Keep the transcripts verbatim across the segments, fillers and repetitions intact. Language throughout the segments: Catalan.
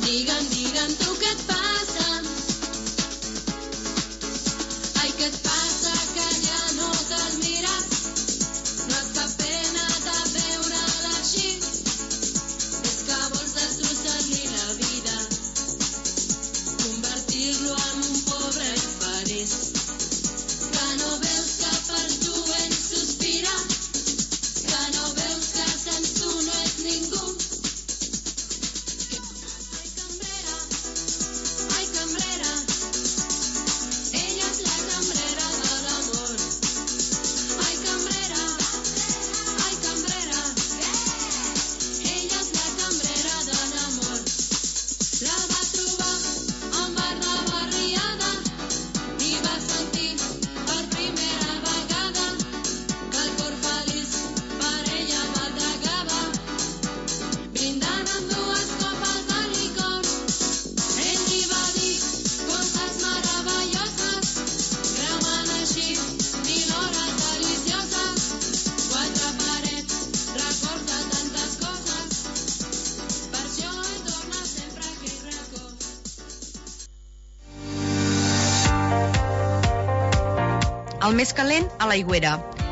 Digue'm, digue'm tu què et passa. Ai, què et passa que ja no te'l mires? No et fa pena de veure-la així? És que vols destrossar-li la vida, convertir-lo en un pobre infeliç. Que no veus que per tu ell sospira, que no veus que sense tu no és ningú. Ai, cambrera, ai, cambrera, ella és la cambrera de l'amor. Ai, cambrera, ai, cambrera, ella és la cambrera de l'amor. La va trobar en bar de barriada i va sentir per primera vegada que el cor feliç per ella bategava. Brindant amb dues copes de licor, ell li va dir coses meravelloses, cremant així mil hores delicioses. Quatre parets, records de tantes coses, per això ell torna sempre a aquell racó. El més calent, a l'aigüera.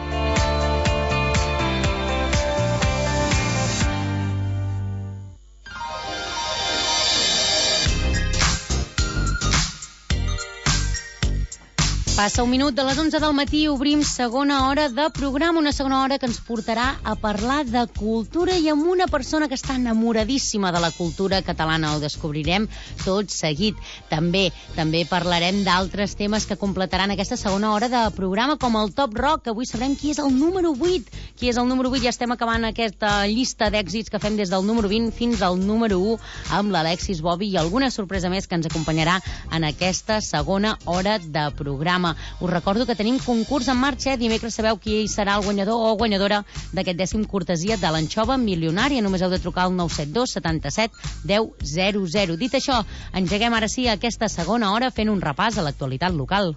Passa un minut de les onze del matí, obrim segona hora de programa, una segona hora que ens portarà a parlar de cultura i amb una persona que està enamoradíssima de la cultura catalana. Ho descobrirem tot seguit. També també parlarem d'altres temes que completaran aquesta segona hora de programa, com el Top Rock, que avui sabrem qui és el número vuit. Qui és el número vuit? Ja estem acabant aquesta llista d'èxits que fem des del número vint fins al número u amb l'Alexis Bobby i alguna sorpresa més que ens acompanyarà en aquesta segona hora de programa. Us recordo que tenim concurs en marxa. Dimecres sabeu qui serà el guanyador o guanyadora d'aquest dècim cortesia de l'anxova milionària. Només heu de trucar al nou set dos setanta-set deu zero zero. Dit això, engeguem ara sí aquesta segona hora fent un repàs a l'actualitat local.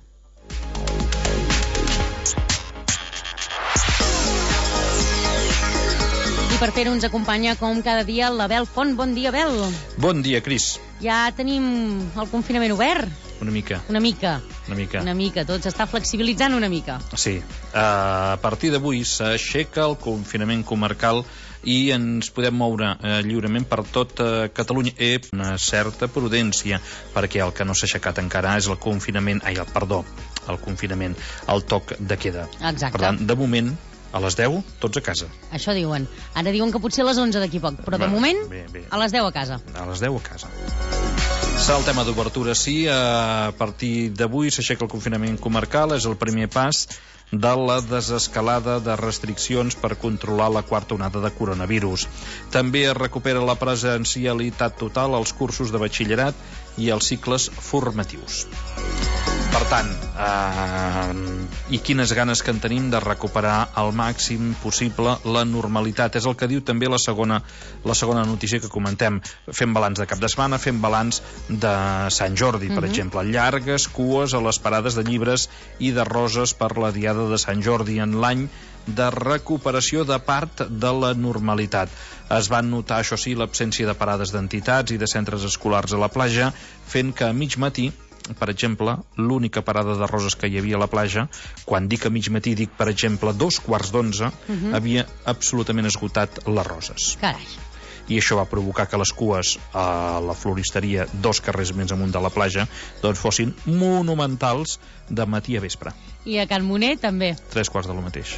I per fer-ho ens acompanya, com cada dia, l'Abel Font. Bon dia, Abel. Bon dia, Cris. Ja tenim el confinament obert? Una mica. Una mica. Una mica. Una mica. Tot s'està flexibilitzant una mica. Sí. Uh, a partir d'avui s'aixeca el confinament comarcal i ens podem moure uh, lliurement per tot uh, Catalunya. I una certa prudència, perquè el que no s'ha aixecat encara és el confinament, ai, el, perdó, el confinament, el toc de queda. Exacte. Per tant, de moment, a les deu, tots a casa. Això diuen. Ara diuen que potser a les onze d'aquí poc, però de Va, moment, bé, bé. a les deu a casa. A les deu a casa. Serà el tema d'obertura, sí. A partir d'avui s'aixeca el confinament comarcal, és el primer pas de la desescalada de restriccions per controlar la quarta onada de coronavirus. També es recupera la presencialitat total als cursos de batxillerat i als cicles formatius. Per tant, eh, i quines ganes que en tenim de recuperar al màxim possible la normalitat. És el que diu també la segona, la segona notícia que comentem. Fem balanç de cap de setmana, fem balanç de Sant Jordi, per uh-huh. exemple. Llargues cues a les parades de llibres i de roses per la diada de Sant Jordi en l'any de recuperació de part de la normalitat. Es van notar, això sí, l'absència de parades d'entitats i de centres escolars a la platja, fent que a mig matí, per exemple, l'única parada de roses que hi havia a la platja, quan dic a mig matí dic, per exemple, dos quarts d'onze, uh-huh. havia absolutament esgotat les roses. Carai. I això va provocar que les cues a la floristeria dos carrers més amunt de la platja doncs fossin monumentals de matí a vespre. I a Can Moner també. Tres quarts de lo mateix.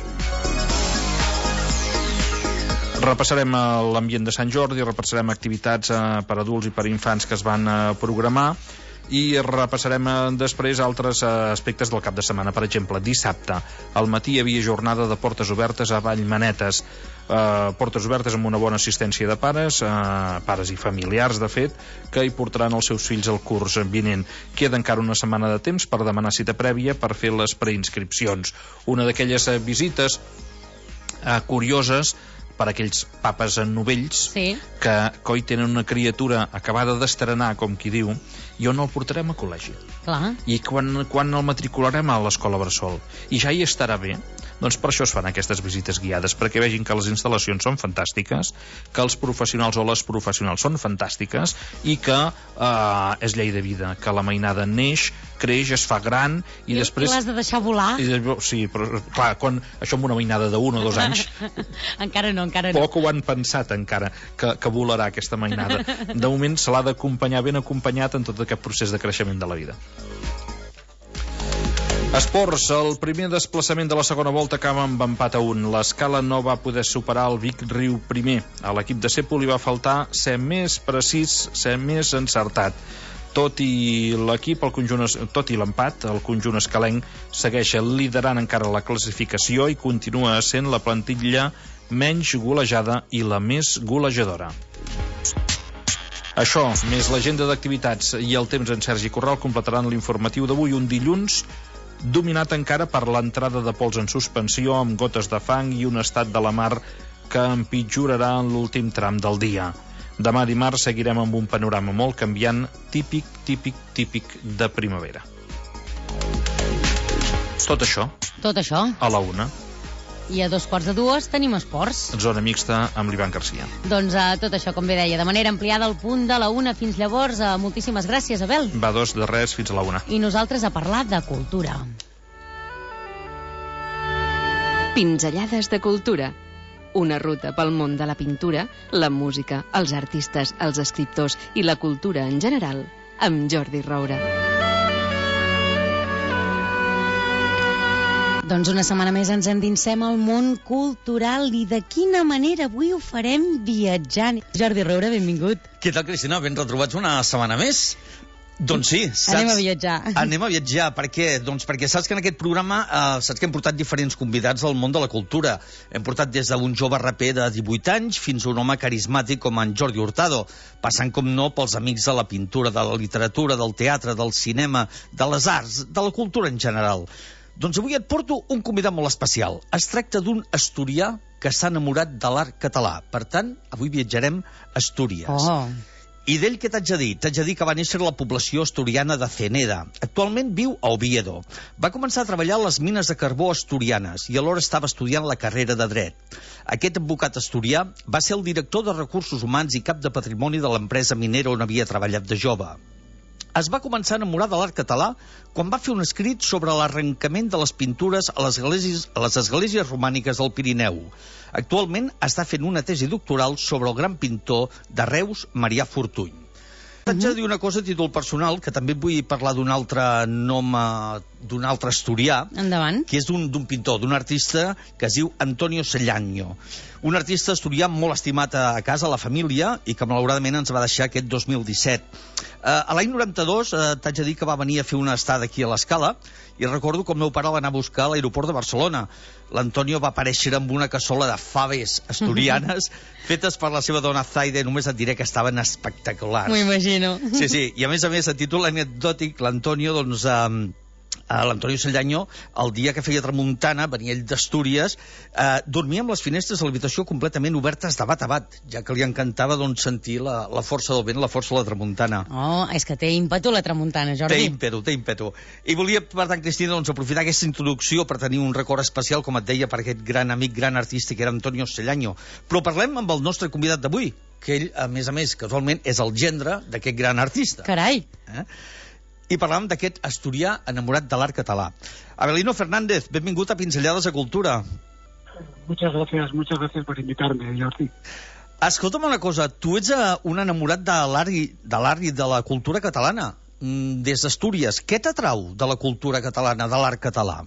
Repassarem l'ambient de Sant Jordi, repassarem activitats eh, per adults i per infants que es van eh, programar, i repassarem després altres aspectes del cap de setmana. Per exemple, dissabte al matí hi havia jornada de portes obertes a Vallmanetes. Uh, portes obertes amb una bona assistència de pares, uh, pares i familiars, de fet, que hi portaran els seus fills al curs vinent. Queda encara una setmana de temps per demanar cita prèvia per fer les preinscripcions. Una d'aquelles uh, visites uh, curioses per aquells papes novells sí. que coi tenen una criatura acabada d'estrenar, com qui diu, i on el portarem a col·legi. Clar. I quan, quan el matricularem a l'escola bressol. I ja hi estarà bé, Doncs per això es fan aquestes visites guiades, perquè vegin que les instal·lacions són fantàstiques, que els professionals o les professionals són fantàstiques i que eh, és llei de vida, que la mainada neix, creix, es fa gran i, I després... I l'has de deixar volar? I, sí, però clar, quan, això amb una mainada d'un o dos anys... encara no, encara no. Poc ho han pensat encara, que, que volarà aquesta mainada. De moment se l'ha d'acompanyar ben acompanyat en tot aquest procés de creixement de la vida. Esports, el primer desplaçament de la segona volta acaba amb empat a un. L'Escala no va poder superar el Vic Riu primer. A l'equip de Cepo li va faltar ser més precís, ser més encertat. Tot i l'equip, el conjunt, tot i l'empat, el conjunt escalenc segueix liderant encara la classificació i continua sent la plantilla menys golejada i la més golejadora. Això, més l'agenda d'activitats i el temps en Sergi Corral completaran l'informatiu d'avui, un dilluns dominat encara per l'entrada de pols en suspensió amb gotes de fang i un estat de la mar que empitjorarà en l'últim tram del dia. Demà dimarts seguirem amb un panorama molt canviant, típic, típic, típic de primavera. Tot això. Tot això. A la una. I a dos quarts de dues tenim esports. Zona mixta amb l'Ivan Garcia. Doncs uh, tot això, com bé deia, de manera ampliada al punt de la una. Fins llavors, uh, moltíssimes gràcies, Abel. Va, dos, de res, fins a la una. I nosaltres a parlar de cultura. Pinzellades de cultura. Una ruta pel món de la pintura, la música, els artistes, els escriptors i la cultura en general, amb Jordi Roura. Doncs una setmana més ens endinsem al món cultural i de quina manera avui ho farem viatjant. Jordi Roura, benvingut. Què tal, Cristina? Ben retrobats una setmana més? Doncs sí. Saps? Anem a viatjar. Anem a viatjar. Per què? Doncs perquè saps que en aquest programa eh, saps que hem portat diferents convidats del món de la cultura. Hem portat des d'un jove raper de divuit anys fins a un home carismàtic com en Jordi Hurtado, passant com no pels amics de la pintura, de la literatura, del teatre, del cinema, de les arts, de la cultura en general. Doncs avui et porto un convidat molt especial. Es tracta d'un asturià que s'ha enamorat de l'art català. Per tant, avui viatjarem a Astúries. Oh. I d'ell què t'haig de dir? T'haig de dir que va néixer a la població asturiana de Ceneda. Actualment viu a Oviedo. Va començar a treballar a les mines de carbó asturianes i alhora estava estudiant la carrera de dret. Aquest advocat asturià va ser el director de recursos humans i cap de patrimoni de l'empresa minera on havia treballat de jove. Es va començar a enamorar de l'art català quan va fer un escrit sobre l'arrencament de les pintures a les esglésies, a les esglésies romàniques del Pirineu. Actualment està fent una tesi doctoral sobre el gran pintor de Reus, Marià Fortuny. T'haig de dir una cosa a títol personal, que també vull parlar d'un altre nom, d'un altre asturià. Endavant. Que és d'un pintor, d'un artista que es diu Antonio Sellaño. Un artista asturià molt estimat a casa, a la família, i que malauradament ens va deixar aquest dos mil disset. Uh, a l'any noranta-dos uh, t'haig de dir que va venir a fer una estada aquí a l'Escala i recordo que el meu pare l'anar a buscar a l'aeroport de Barcelona. L'Antonio va aparèixer amb una cassola de faves asturianes fetes per la seva dona Zaide. Només et diré que estaven espectaculars. M'ho imagino. Sí, sí, i a més a més, a títol anecdòtic, l'Antonio, doncs, um, l'Antonio Sellaño, el dia que feia tramuntana, venia ell d'Astúries, eh, dormia amb les finestres de l'habitació completament obertes de bat a bat, ja que li encantava doncs, sentir la, la força del vent, la força de la tramuntana. Oh, és que té ímpetu la tramuntana, Jordi. Té ímpetu, té ímpetu. I volia, per tant, Cristina, doncs, aprofitar aquesta introducció per tenir un record especial, com et deia, per aquest gran amic, gran artista, que era Antonio Sellaño. Però parlem amb el nostre convidat d'avui, que ell, a més a més, casualment, és el gendre d'aquest gran artista. Carai! Eh? I parlàvem d'aquest asturià enamorat de l'art català. Abelino Fernández, benvingut a Pinzellades de Cultura. Muchas gracias, muchas gracias por invitarme, Jordi. Escolta'm una cosa, tu ets un enamorat de l'art i, de l'art i de la cultura catalana, des d'Astúries. Què t'atrau de la cultura catalana, de l'art català?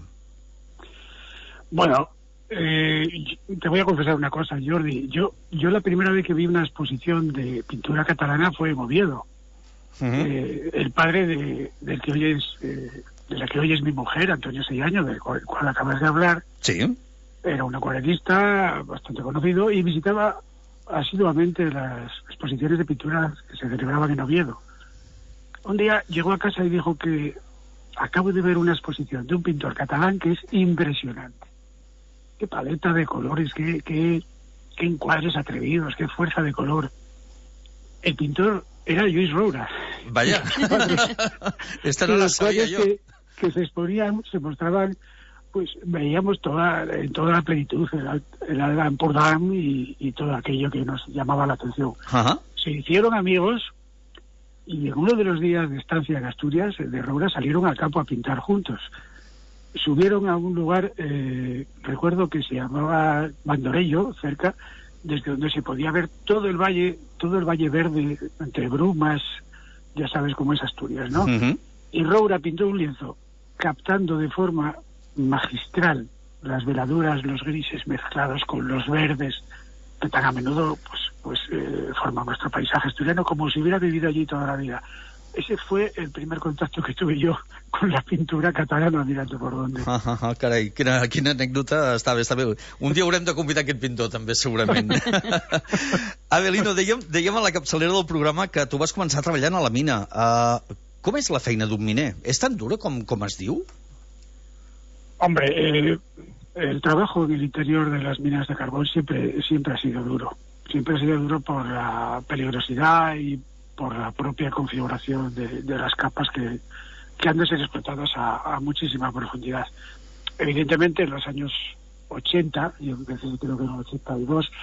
Bueno, eh, te voy a confesar una cosa, Jordi. Yo, yo la primera vez que vi una exposición de pintura catalana fue en Oviedo. Uh-huh. eh, el padre de, del que hoy es, eh, de la que hoy es mi mujer, Antonio Sellaño, del cual, cual acabas de hablar, sí. Era un acuarelista bastante conocido y visitaba asiduamente las exposiciones de pintura que se celebraban en Oviedo. Un día llegó a casa y dijo que acabo de ver una exposición de un pintor catalán que es impresionante. Qué paleta de colores, qué, qué, qué encuadres atrevidos, qué fuerza de color. El pintor era Lluís Roura. Vaya. Esta no la sabía yo. Que, que se exponían, se mostraban pues veíamos toda en toda la plenitud el, el Alta Empordà y, y todo aquello que nos llamaba la atención. Ajá. Se hicieron amigos y en uno de los días de estancia en Asturias, de Roura, salieron al campo a pintar juntos. Subieron a un lugar, eh, recuerdo que se llamaba Bandorello, cerca, desde donde se podía ver todo el valle, todo el valle verde, entre brumas, ya sabes cómo es Asturias, ¿no? Uh-huh. Y Roura pintó un lienzo, captando de forma magistral las veladuras, los grises mezclados con los verdes, que tan a menudo pues, pues eh, forman nuestro paisaje asturiano, como si hubiera vivido allí toda la vida. Ese fue el primer contacto que tuve yo con la pintura catalana, mirando por dónde. Ah, ah, ah, carai, quina, quina anècdota, està bé, està bé. Un dia haurem de convidar aquest pintor, també, segurament. Avelino, dèiem, dèiem a la capçalera del programa que tu vas començar treballant a la mina. Uh, com és la feina d'un miner? És tan dura com, com es diu? Hombre, eh, el trabajo en el interior de las minas de carbón siempre, siempre ha sido duro. Siempre ha sido duro por la peligrosidad y por la propia configuración de, de las capas que, que han de ser explotadas a, a muchísima profundidad. Evidentemente, en los años ochenta, yo empecé creo que en el ochenta y dos,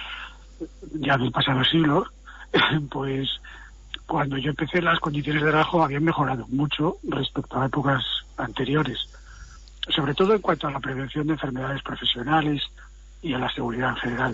ya del pasado siglo, pues cuando yo empecé las condiciones de trabajo habían mejorado mucho respecto a épocas anteriores, sobre todo en cuanto a la prevención de enfermedades profesionales y a la seguridad en general.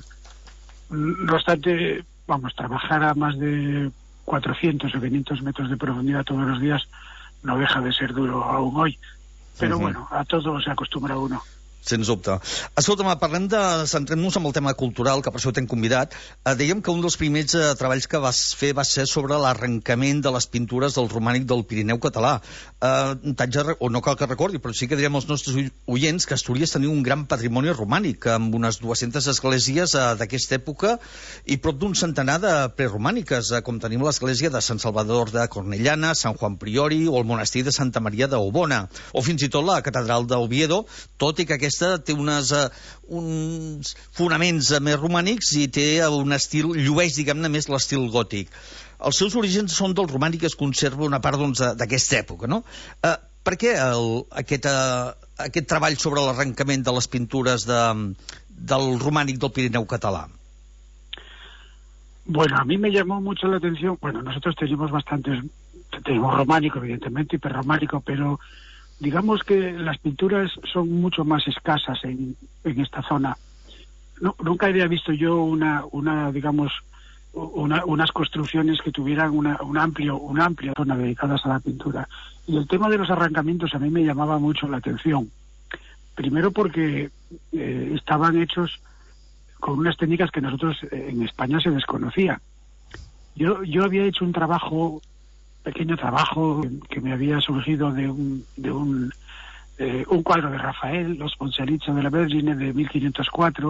No obstante, vamos, trabajar a más de cuatrocientos o quinientos metros de profundidad todos los días no deja de ser duro aún hoy. Pero uh-huh. bueno, a todo se acostumbra uno. Sens dubte. Escolta'm, parlem de... Centrem-nos en el tema cultural, que per això t'hem convidat. Eh, dèiem que un dels primers eh, treballs que vas fer va ser sobre l'arrencament de les pintures del romànic del Pirineu català. Eh, t'haig de... O no cal que recordi, però sí que direm als nostres oients que Astúries tenia un gran patrimoni romànic, amb unes dues-centes esglésies eh, d'aquesta època i prop d'un centenar de preromàniques, eh, com tenim l'església de Sant Salvador de Cornellana, Sant Juan Priori o el monestir de Santa Maria d'Obona, o fins i tot la catedral d'Oviedo, tot i que aquesta té unes, uh, uns fonaments uh, més romànics i té uh, un estil, llueix, diguem-ne, més l'estil gòtic. Els seus orígens són del romànic, que es conserva una part doncs, d'aquesta època, no? Uh, per què el, aquest, uh, aquest treball sobre l'arrencament de les pintures de, del romànic del Pirineu català? Bueno, a mí me llamó mucho la atención, bueno, nosotros tenemos bastantes, tenemos románico, evidentemente, y prerrománico, pero digamos que las pinturas son mucho más escasas en, en esta zona. No, nunca había visto yo una, una digamos, una, unas construcciones que tuvieran una, un amplio, una amplia zona dedicadas a la pintura. Y el tema de los arrancamientos a mí me llamaba mucho la atención. Primero porque eh, estaban hechos con unas técnicas que nosotros eh, en España se desconocía. Yo, yo había hecho un trabajo... pequeño trabajo que me había surgido de un de un, eh, un cuadro de Rafael, Los Ponselicho de la Vergine, de mil quinientos cuatro,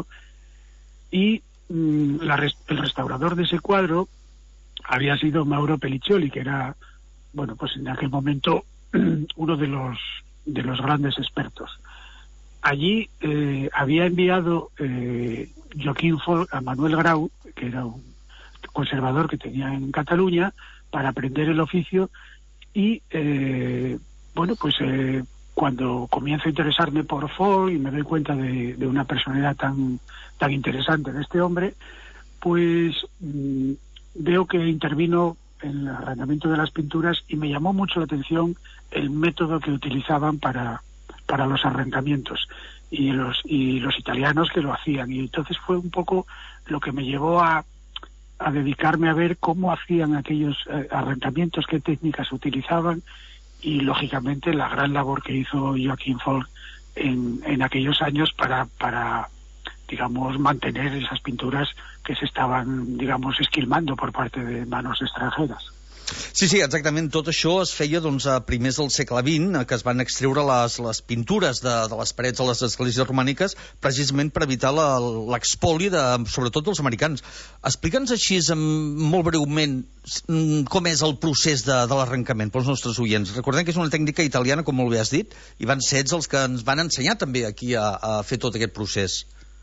y mm, la res, el restaurador de ese cuadro había sido Mauro Pelliccioli, que era, bueno, pues en aquel momento uno de los de los grandes expertos. Allí eh, había enviado eh, Joaquín Folk a Manuel Grau, que era un conservador que tenía en Cataluña, para aprender el oficio y, eh, bueno, pues eh, cuando comienzo a interesarme por Folk y me doy cuenta de, de una personalidad tan, tan interesante de este hombre, pues mmm, veo que intervino en el arreglamiento de las pinturas y me llamó mucho la atención el método que utilizaban para, para los arrancamientos y los, y los italianos que lo hacían. Y entonces fue un poco lo que me llevó a a dedicarme a ver cómo hacían aquellos eh, arrancamientos, qué técnicas utilizaban y, lógicamente, la gran labor que hizo Joaquín Folk en, en aquellos años para, para, digamos, mantener esas pinturas que se estaban, digamos, esquilmando por parte de manos extranjeras. Sí, sí, exactament. Tot això es feia doncs, a primers del segle vint, que es van extreure les, les pintures de, de les parets de les esglésies romàniques precisament per evitar l'expoli, de, sobretot dels americans. Explica'ns així, molt breument, com és el procés de, de l'arrencament pels nostres oients. Recordem que és una tècnica italiana, com molt bé has dit, i van ser ells els que ens van ensenyar també aquí a, a fer tot aquest procés.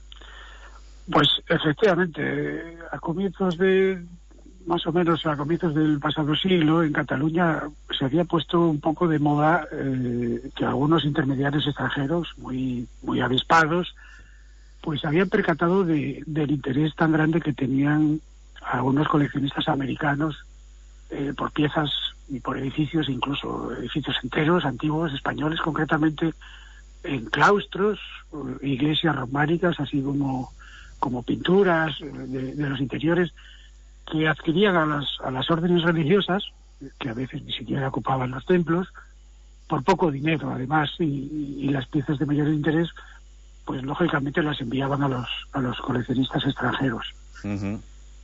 Pues, efectivamente, a comienzos de... más o menos a comienzos del pasado siglo, en Cataluña se se había puesto un poco de moda eh, que algunos intermediarios extranjeros muy, muy avispados pues habían percatado de, del interés tan grande que tenían algunos coleccionistas americanos eh, por piezas y por edificios, incluso edificios enteros, antiguos, españoles concretamente, en claustros, iglesias románicas, así como, como pinturas de, de los interiores, que adquirían a las, a las órdenes religiosas, que a veces ni siquiera ocupaban los templos, por poco dinero además, y, y las piezas de mayor interés, pues lógicamente las enviaban a los, a los coleccionistas extranjeros. Uh-huh.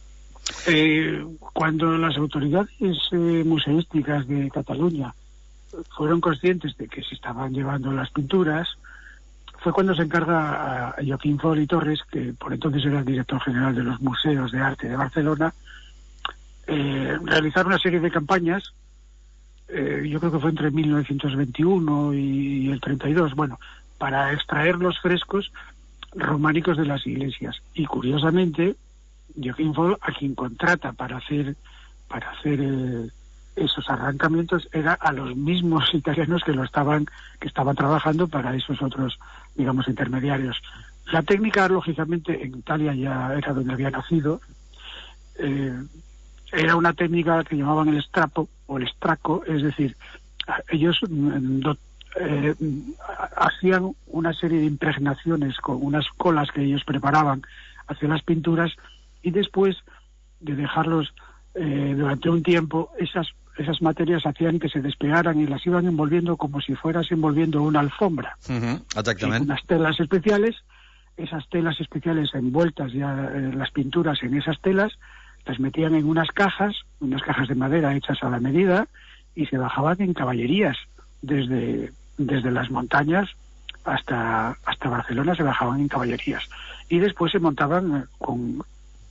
Eh, cuando las autoridades eh, museísticas de Cataluña fueron conscientes de que se estaban llevando las pinturas, fue cuando se encarga a Joaquín Fol y Torres, que por entonces era el director general de los Museos de Arte de Barcelona, eh, realizar una serie de campañas, eh, yo creo que fue entre mil novecientos veintiuno y el treinta y dos, bueno, para extraer los frescos románicos de las iglesias. Y curiosamente, Joaquín Fol, a quien contrata para hacer para hacer eh, esos arrancamientos, era a los mismos italianos que lo estaban que estaban trabajando para esos otros, digamos, intermediarios. La técnica, lógicamente, en Italia ya era donde había nacido. Eh, era una técnica que llamaban el strapo o el straco, es decir, ellos do, eh, hacían una serie de impregnaciones con unas colas que ellos preparaban hacia las pinturas, y después de dejarlos eh, durante un tiempo, esas esas materias hacían que se despegaran y las iban envolviendo como si fueras envolviendo una alfombra. Uh-huh, exactamente. Unas telas especiales, esas telas especiales envueltas ya eh, las pinturas en esas telas, las metían en unas cajas, unas cajas de madera hechas a la medida, y se bajaban en caballerías desde, desde las montañas hasta, hasta Barcelona, se bajaban en caballerías. Y después se montaban eh, con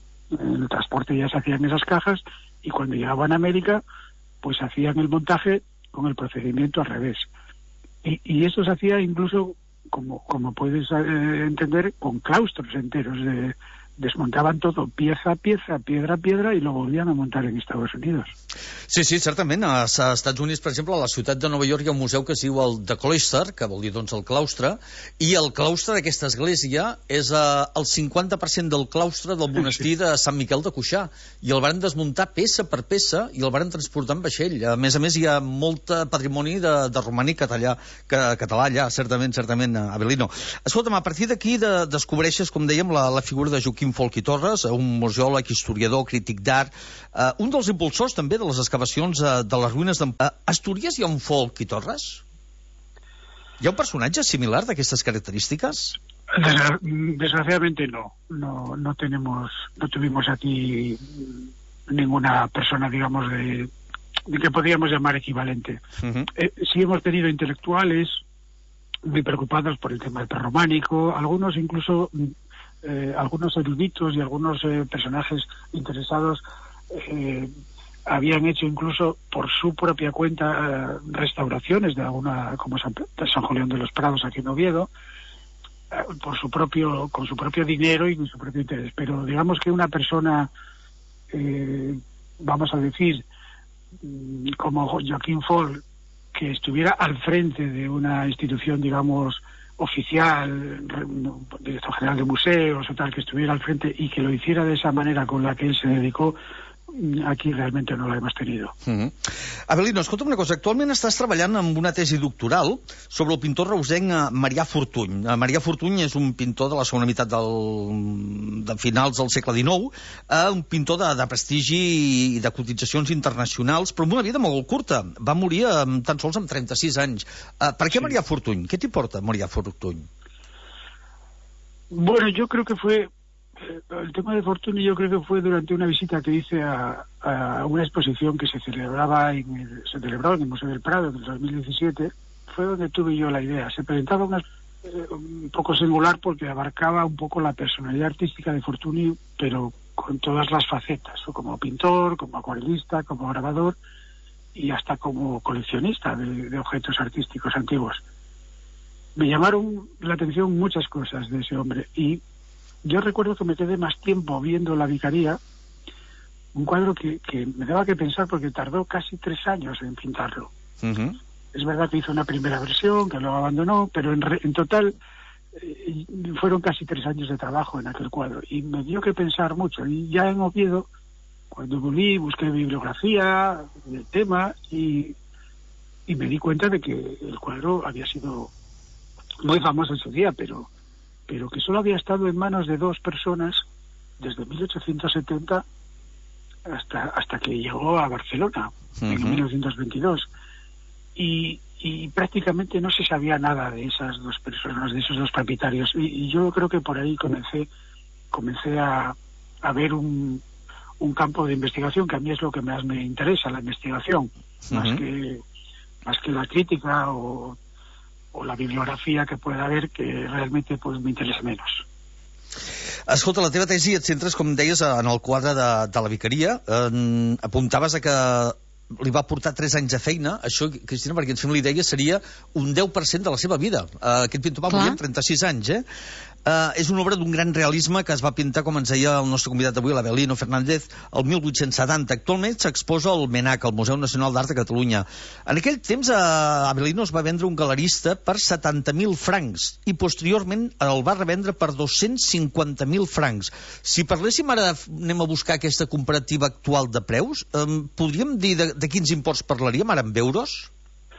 el transporte, ya se hacían esas cajas, y cuando llegaban a América, pues hacían el montaje con el procedimiento al revés. Y, y eso se hacía incluso, como, como puedes eh, entender, con claustros enteros. De, desmuntaven todo, pieza a pieza, piedra a piedra, i lo volvien a muntar en Estados Unidos. Sí, sí, certament. Als Estats Units, per exemple, a la ciutat de Nova York hi ha un museu que es diu el The Cloister, que vol dir, doncs, el claustre, i el claustre d'aquesta església és eh, el cinquanta per cent del claustre del monestir de Sant Miquel de Cuixà, i el van desmuntar peça per peça i el van transportar en vaixell. A més a més, hi ha molt patrimoni de, de romànic català, que, català allà, certament, certament, Avelino. Escolta'm, a partir d'aquí de, descobreixes, com dèiem, la, la figura de Joaquim Folch i Torres, un museòleg, historiador, crític d'art, eh, un dels impulsors també de les excavacions eh, de les ruïnes d'en... A Astúries hi ha un Folch i Torres? Hi ha un personatge similar d'aquestes característiques? Desgra desgraciadamente no. no. No tenemos, no tuvimos aquí ninguna persona, digamos, de, de que podríamos llamar equivalente. Uh-huh. eh, sí hemos tenido intelectuales muy preocupados por el tema del prerrománico, algunos incluso... Eh, algunos eruditos y algunos eh, personajes interesados eh, habían hecho incluso por su propia cuenta eh, restauraciones de alguna, como San, San Julián de los Prados aquí en Oviedo, eh, por su propio, con su propio dinero y con su propio interés. Pero digamos que una persona, eh, vamos a decir, como Joaquín Folch, que estuviera al frente de una institución, digamos, oficial, director general de museos o tal, que estuviera al frente y que lo hiciera de esa manera con la que él se dedicó, aquí realmente no la hemos tenido. Uh-huh. Avelino, escolta'm una cosa, actualment estàs treballant amb una tesi doctoral sobre el pintor reusenc Marià Fortuny. Marià Fortuny és un pintor de la segona meitat del, de finals del segle dinou, eh, un pintor de, de prestigi i de cotitzacions internacionals, però amb una vida molt curta. Va morir eh, tan sols amb trenta-sis anys. Eh, per què sí. Marià Fortuny? Què t'importa Marià Fortuny? Bueno, yo creo que fue... El tema de Fortuny yo creo que fue durante una visita que hice a, a una exposición que se celebraba en el, se celebró en el Museo del Prado en el dos mil diecisiete, fue donde tuve yo la idea. Se presentaba una, eh, un poco singular porque abarcaba un poco la personalidad artística de Fortuny, pero con todas las facetas, o como pintor, como acuarelista, como grabador y hasta como coleccionista de, de objetos artísticos antiguos. Me llamaron la atención muchas cosas de ese hombre y yo recuerdo que me quedé más tiempo viendo La Vicaría, un cuadro que, que me daba que pensar porque tardó casi tres años en pintarlo. Uh-huh. Es verdad que hizo una primera versión, que luego abandonó, pero en, re, en total eh, fueron casi tres años de trabajo en aquel cuadro. Y me dio que pensar mucho. Y ya en Oviedo, cuando volví, busqué bibliografía del tema y, y me di cuenta de que el cuadro había sido muy famoso en su día, pero, pero que solo había estado en manos de dos personas desde mil ochocientos setenta hasta, hasta que llegó a Barcelona, uh-huh. en mil novecientos veintidós. Y, y prácticamente no se sabía nada de esas dos personas, de esos dos propietarios. Y, y yo creo que por ahí comencé comencé a, a ver un, un campo de investigación que a mí es lo que más me interesa, la investigación, uh-huh. más que más que la crítica o, o la bibliografia que pueda haber, que realmente pues me interesa menos. Escolta, la teva tesi et centres, com deies, en el quadre de, de la vicaria. Eh, apuntaves a que li va portar tres anys de feina. Això, Cristina, perquè ens fem la idea, seria un deu per cent de la seva vida. Uh, aquest pintor va morir amb trenta-sis anys, eh? Uh, és una obra d'un gran realisme que es va pintar, com ens deia el nostre convidat d'avui, l'Abelino Fernández, el mil vuit-cents setanta. Actualment s'exposa al MENAC, al Museu Nacional d'Art de Catalunya. En aquell temps, uh, Abelino es va vendre un galerista per setanta mil francs i posteriorment el va revendre per dos-cents cinquanta mil francs. Si parléssim ara, anem a buscar aquesta comparativa actual de preus, um, podríem dir de, de quins imports parlaríem ara en euros?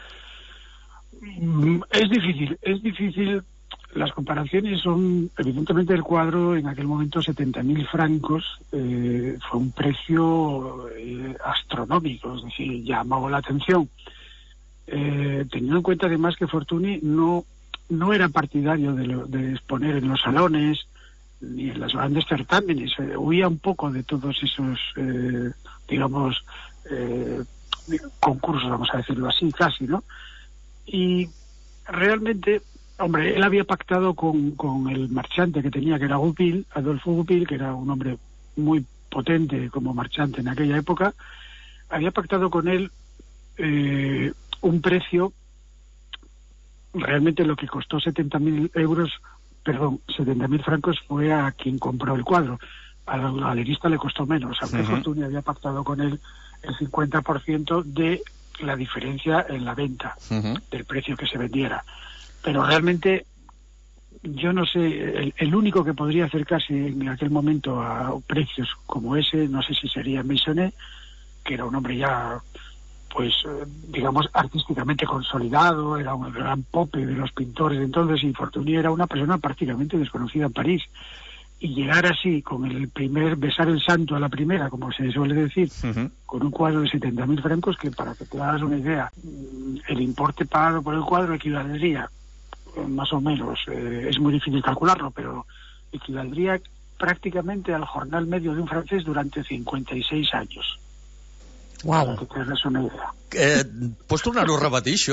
Mm, es difícil, es difícil. Las comparaciones son, evidentemente el cuadro en aquel momento setenta mil francos, eh, fue un precio eh, astronómico, es decir, llamó la atención. Eh, teniendo en cuenta además que Fortuny no, no era partidario de, lo, de exponer en los salones ni en los grandes certámenes, eh, huía un poco de todos esos, eh, digamos, eh, concursos, vamos a decirlo así, casi, ¿no? Y realmente... Hombre, él había pactado con, con el marchante que tenía, que era Goupil, Adolfo Goupil, que era un hombre muy potente como marchante en aquella época. Había pactado con él eh, un precio, realmente lo que costó setenta mil euros, perdón, setenta mil francos fue a quien compró el cuadro. Al galerista le costó menos, aunque uh-huh. Fortuny había pactado con él el cincuenta por ciento de la diferencia en la venta, uh-huh. del precio que se vendiera. Pero realmente yo no sé, el, el único que podría acercarse en aquel momento a precios como ese, no sé si sería Meissonnet, que era un hombre ya, pues, digamos, artísticamente consolidado, era un gran pope de los pintores de entonces, y Fortuny era una persona prácticamente desconocida en París. Y llegar así, con el primer, besar el santo a la primera, como se suele decir, uh-huh. con un cuadro de setenta mil francos, que para que te hagas una idea, el importe pagado por el cuadro equivaldría más o menos, eh, es muy difícil calcularlo, pero equivaldría prácticamente al jornal medio de un francés durante cincuenta y seis años. Uau. Que t'has una idea. Eh, pots tornar-ho a repetir, això?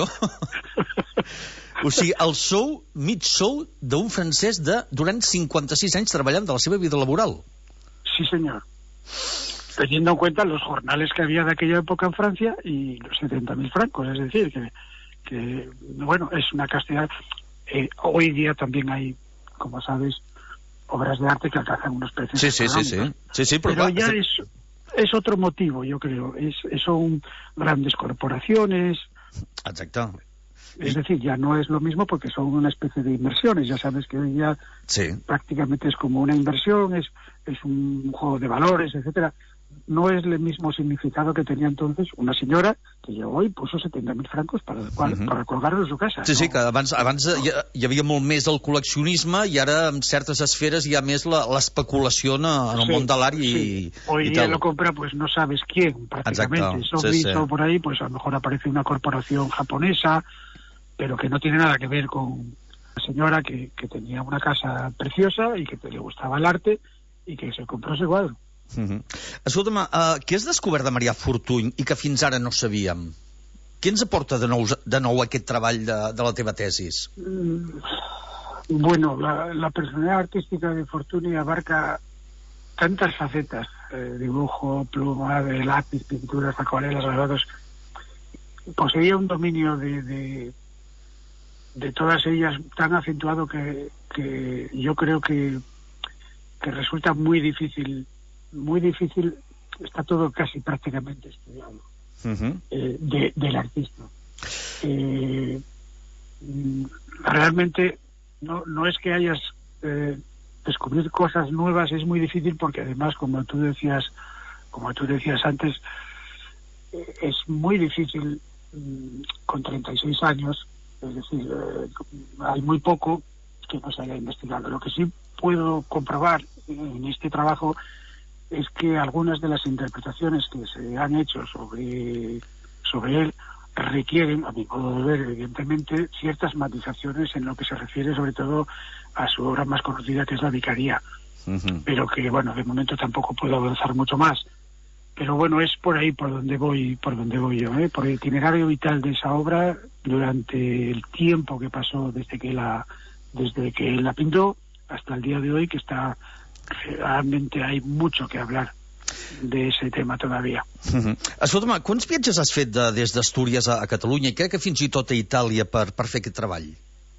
O sigui, el sou, mig sou d'un francès de durant cincuenta-seis anys treballant de la seva vida laboral. Sí, señor. Teniendo en cuenta los jornales que había de aquella época en Francia y los setenta mil francos, es decir, que, que bueno, es una castidad. Eh, hoy día también hay, como sabes, obras de arte que alcanzan unos precios. Sí, sí, sí, sí. sí, sí pero, pero ya es, es otro motivo, yo creo. Es, son grandes corporaciones. Exacto. Es decir, ya no es lo mismo porque son una especie de inversiones. Ya sabes que hoy ya sí. prácticamente es como una inversión, es, es un juego de valores, etcétera. No es el mismo significado que tenía entonces una senyora que llegó i puso setenta mil francos para, para, uh-huh. para colgar-lo en su casa. Sí, ¿no? sí, que abans, abans hi, hi havia molt més el col·leccionisme i ara en certes esferes hi ha més l'especulació en el sí, món de l'art i, sí. Hoy i día tal. lo compra, pues no sabes quién, prácticamente. Exacto, Son sí, visto sí. por ahí, pues a lo mejor aparece una corporación japonesa, pero que no tiene nada que ver con la señora que, que tenía una casa preciosa y que le gustaba el arte y que se compró ese cuadro. Uh-huh. Escolta'm, uh, què has descobert de Marià Fortuny i que fins ara no sabíem? Què ens aporta de nou, de nou aquest treball de, de la teva tesis? Mm, bueno, la, la personalidad artística de Fortuny abarca tantas facetas, eh, dibujo, pluma, de lápiz, pinturas, acuarelas, grabados. Poseía un dominio de, de, de todas ellas tan acentuado que, que yo creo que, que resulta muy difícil muy difícil, está todo casi prácticamente estudiado, uh-huh. eh, de, del artista. Eh, realmente no, no es que hayas eh, descubrir cosas nuevas, es muy difícil porque además, como tú decías, como tú decías antes, eh, es muy difícil mm, con treinta y seis años, es decir, eh, hay muy poco que no se haya investigado. Lo que sí puedo comprobar en este trabajo es que algunas de las interpretaciones que se han hecho sobre, sobre él requieren, a mi modo de ver, evidentemente, ciertas matizaciones en lo que se refiere sobre todo a su obra más conocida, que es La Vicaría. Uh-huh. Pero que, bueno, de momento tampoco puedo avanzar mucho más. Pero bueno, es por ahí por donde voy, por donde voy yo, ¿eh? Por el itinerario vital de esa obra durante el tiempo que pasó desde que la, desde que la pintó hasta el día de hoy, que está, realmente hay mucho que hablar de ese tema todavía. Uh-huh. Escolta'm, quants viatges has fet de, des d'Astúries a, a Catalunya i crec que fins i tot a Itàlia per, per fer aquest treball?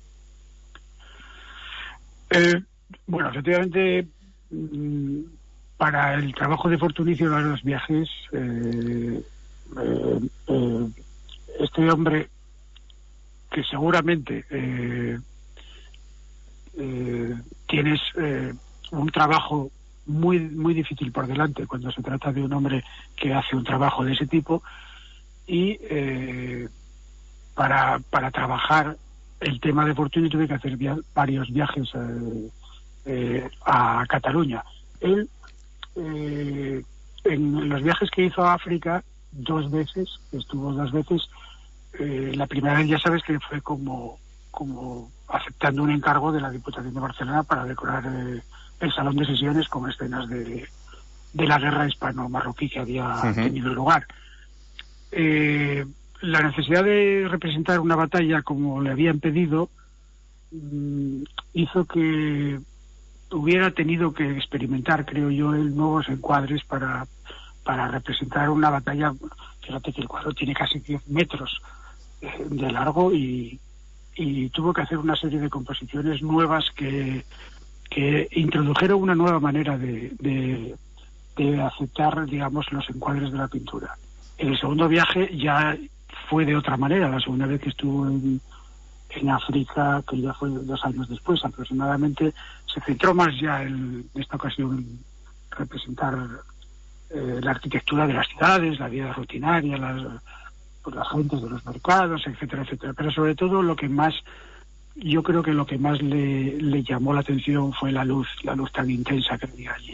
Eh, bueno, efectivamente, mmm, para el trabajo de Fortunicio de los viajes, eh, eh, eh, este hombre que seguramente eh, eh, tienes eh, un trabajo muy muy difícil por delante cuando se trata de un hombre que hace un trabajo de ese tipo, y eh, para, para trabajar el tema de Fortuny tuve que hacer via varios viajes eh, eh, a Cataluña. Él, eh, en los viajes que hizo a África, dos veces, estuvo dos veces, eh, la primera vez ya sabes que fue como, como aceptando un encargo de la Diputación de Barcelona para decorar eh, el salón de sesiones con escenas de, de la guerra hispano-marroquí que había uh-huh. tenido lugar. Eh, la necesidad de representar una batalla como le habían pedido mmm, hizo que hubiera tenido que experimentar, creo yo, él, nuevos encuadres para, para representar una batalla. Fíjate que el cuadro tiene casi diez metros eh, de largo y, y tuvo que hacer una serie de composiciones nuevas que, que introdujeron una nueva manera de, de, de aceptar, digamos, los encuadres de la pintura. En el segundo viaje ya fue de otra manera. La segunda vez que estuvo en, en África, que ya fue dos años después aproximadamente, se centró más ya en, en esta ocasión en representar eh, la arquitectura de las ciudades, la vida rutinaria, las, pues, las gentes de los mercados, etcétera, etcétera. Pero sobre todo lo que más, yo creo que lo que más le, le llamó la atención fue la luz, la luz tan intensa que había allí.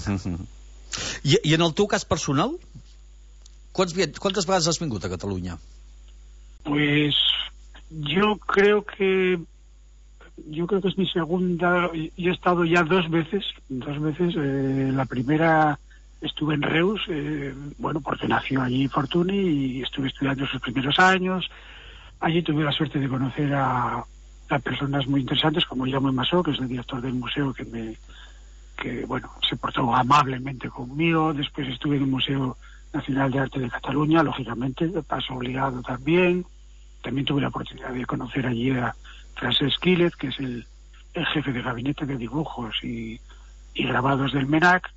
I, I en el teu cas personal? Quants, ¿Cuántas veces has vingut a Cataluña? Pues yo creo que yo creo que es mi segunda. Yo he estado ya dos veces, dos veces. Eh, la primera estuve en Reus, eh, bueno, porque nació allí Fortuny y estuve estudiando sus primeros años. Allí tuve la suerte de conocer a, a personas muy interesantes como Jaume Massó, que es el director del museo, que me que bueno se portó amablemente conmigo. Después estuve en el Museo Nacional de Arte de Cataluña, lógicamente, de paso obligado también. También tuve la oportunidad de conocer allí a Francesc Quílez, que es el, el jefe de gabinete de dibujos y, y grabados del MENAC,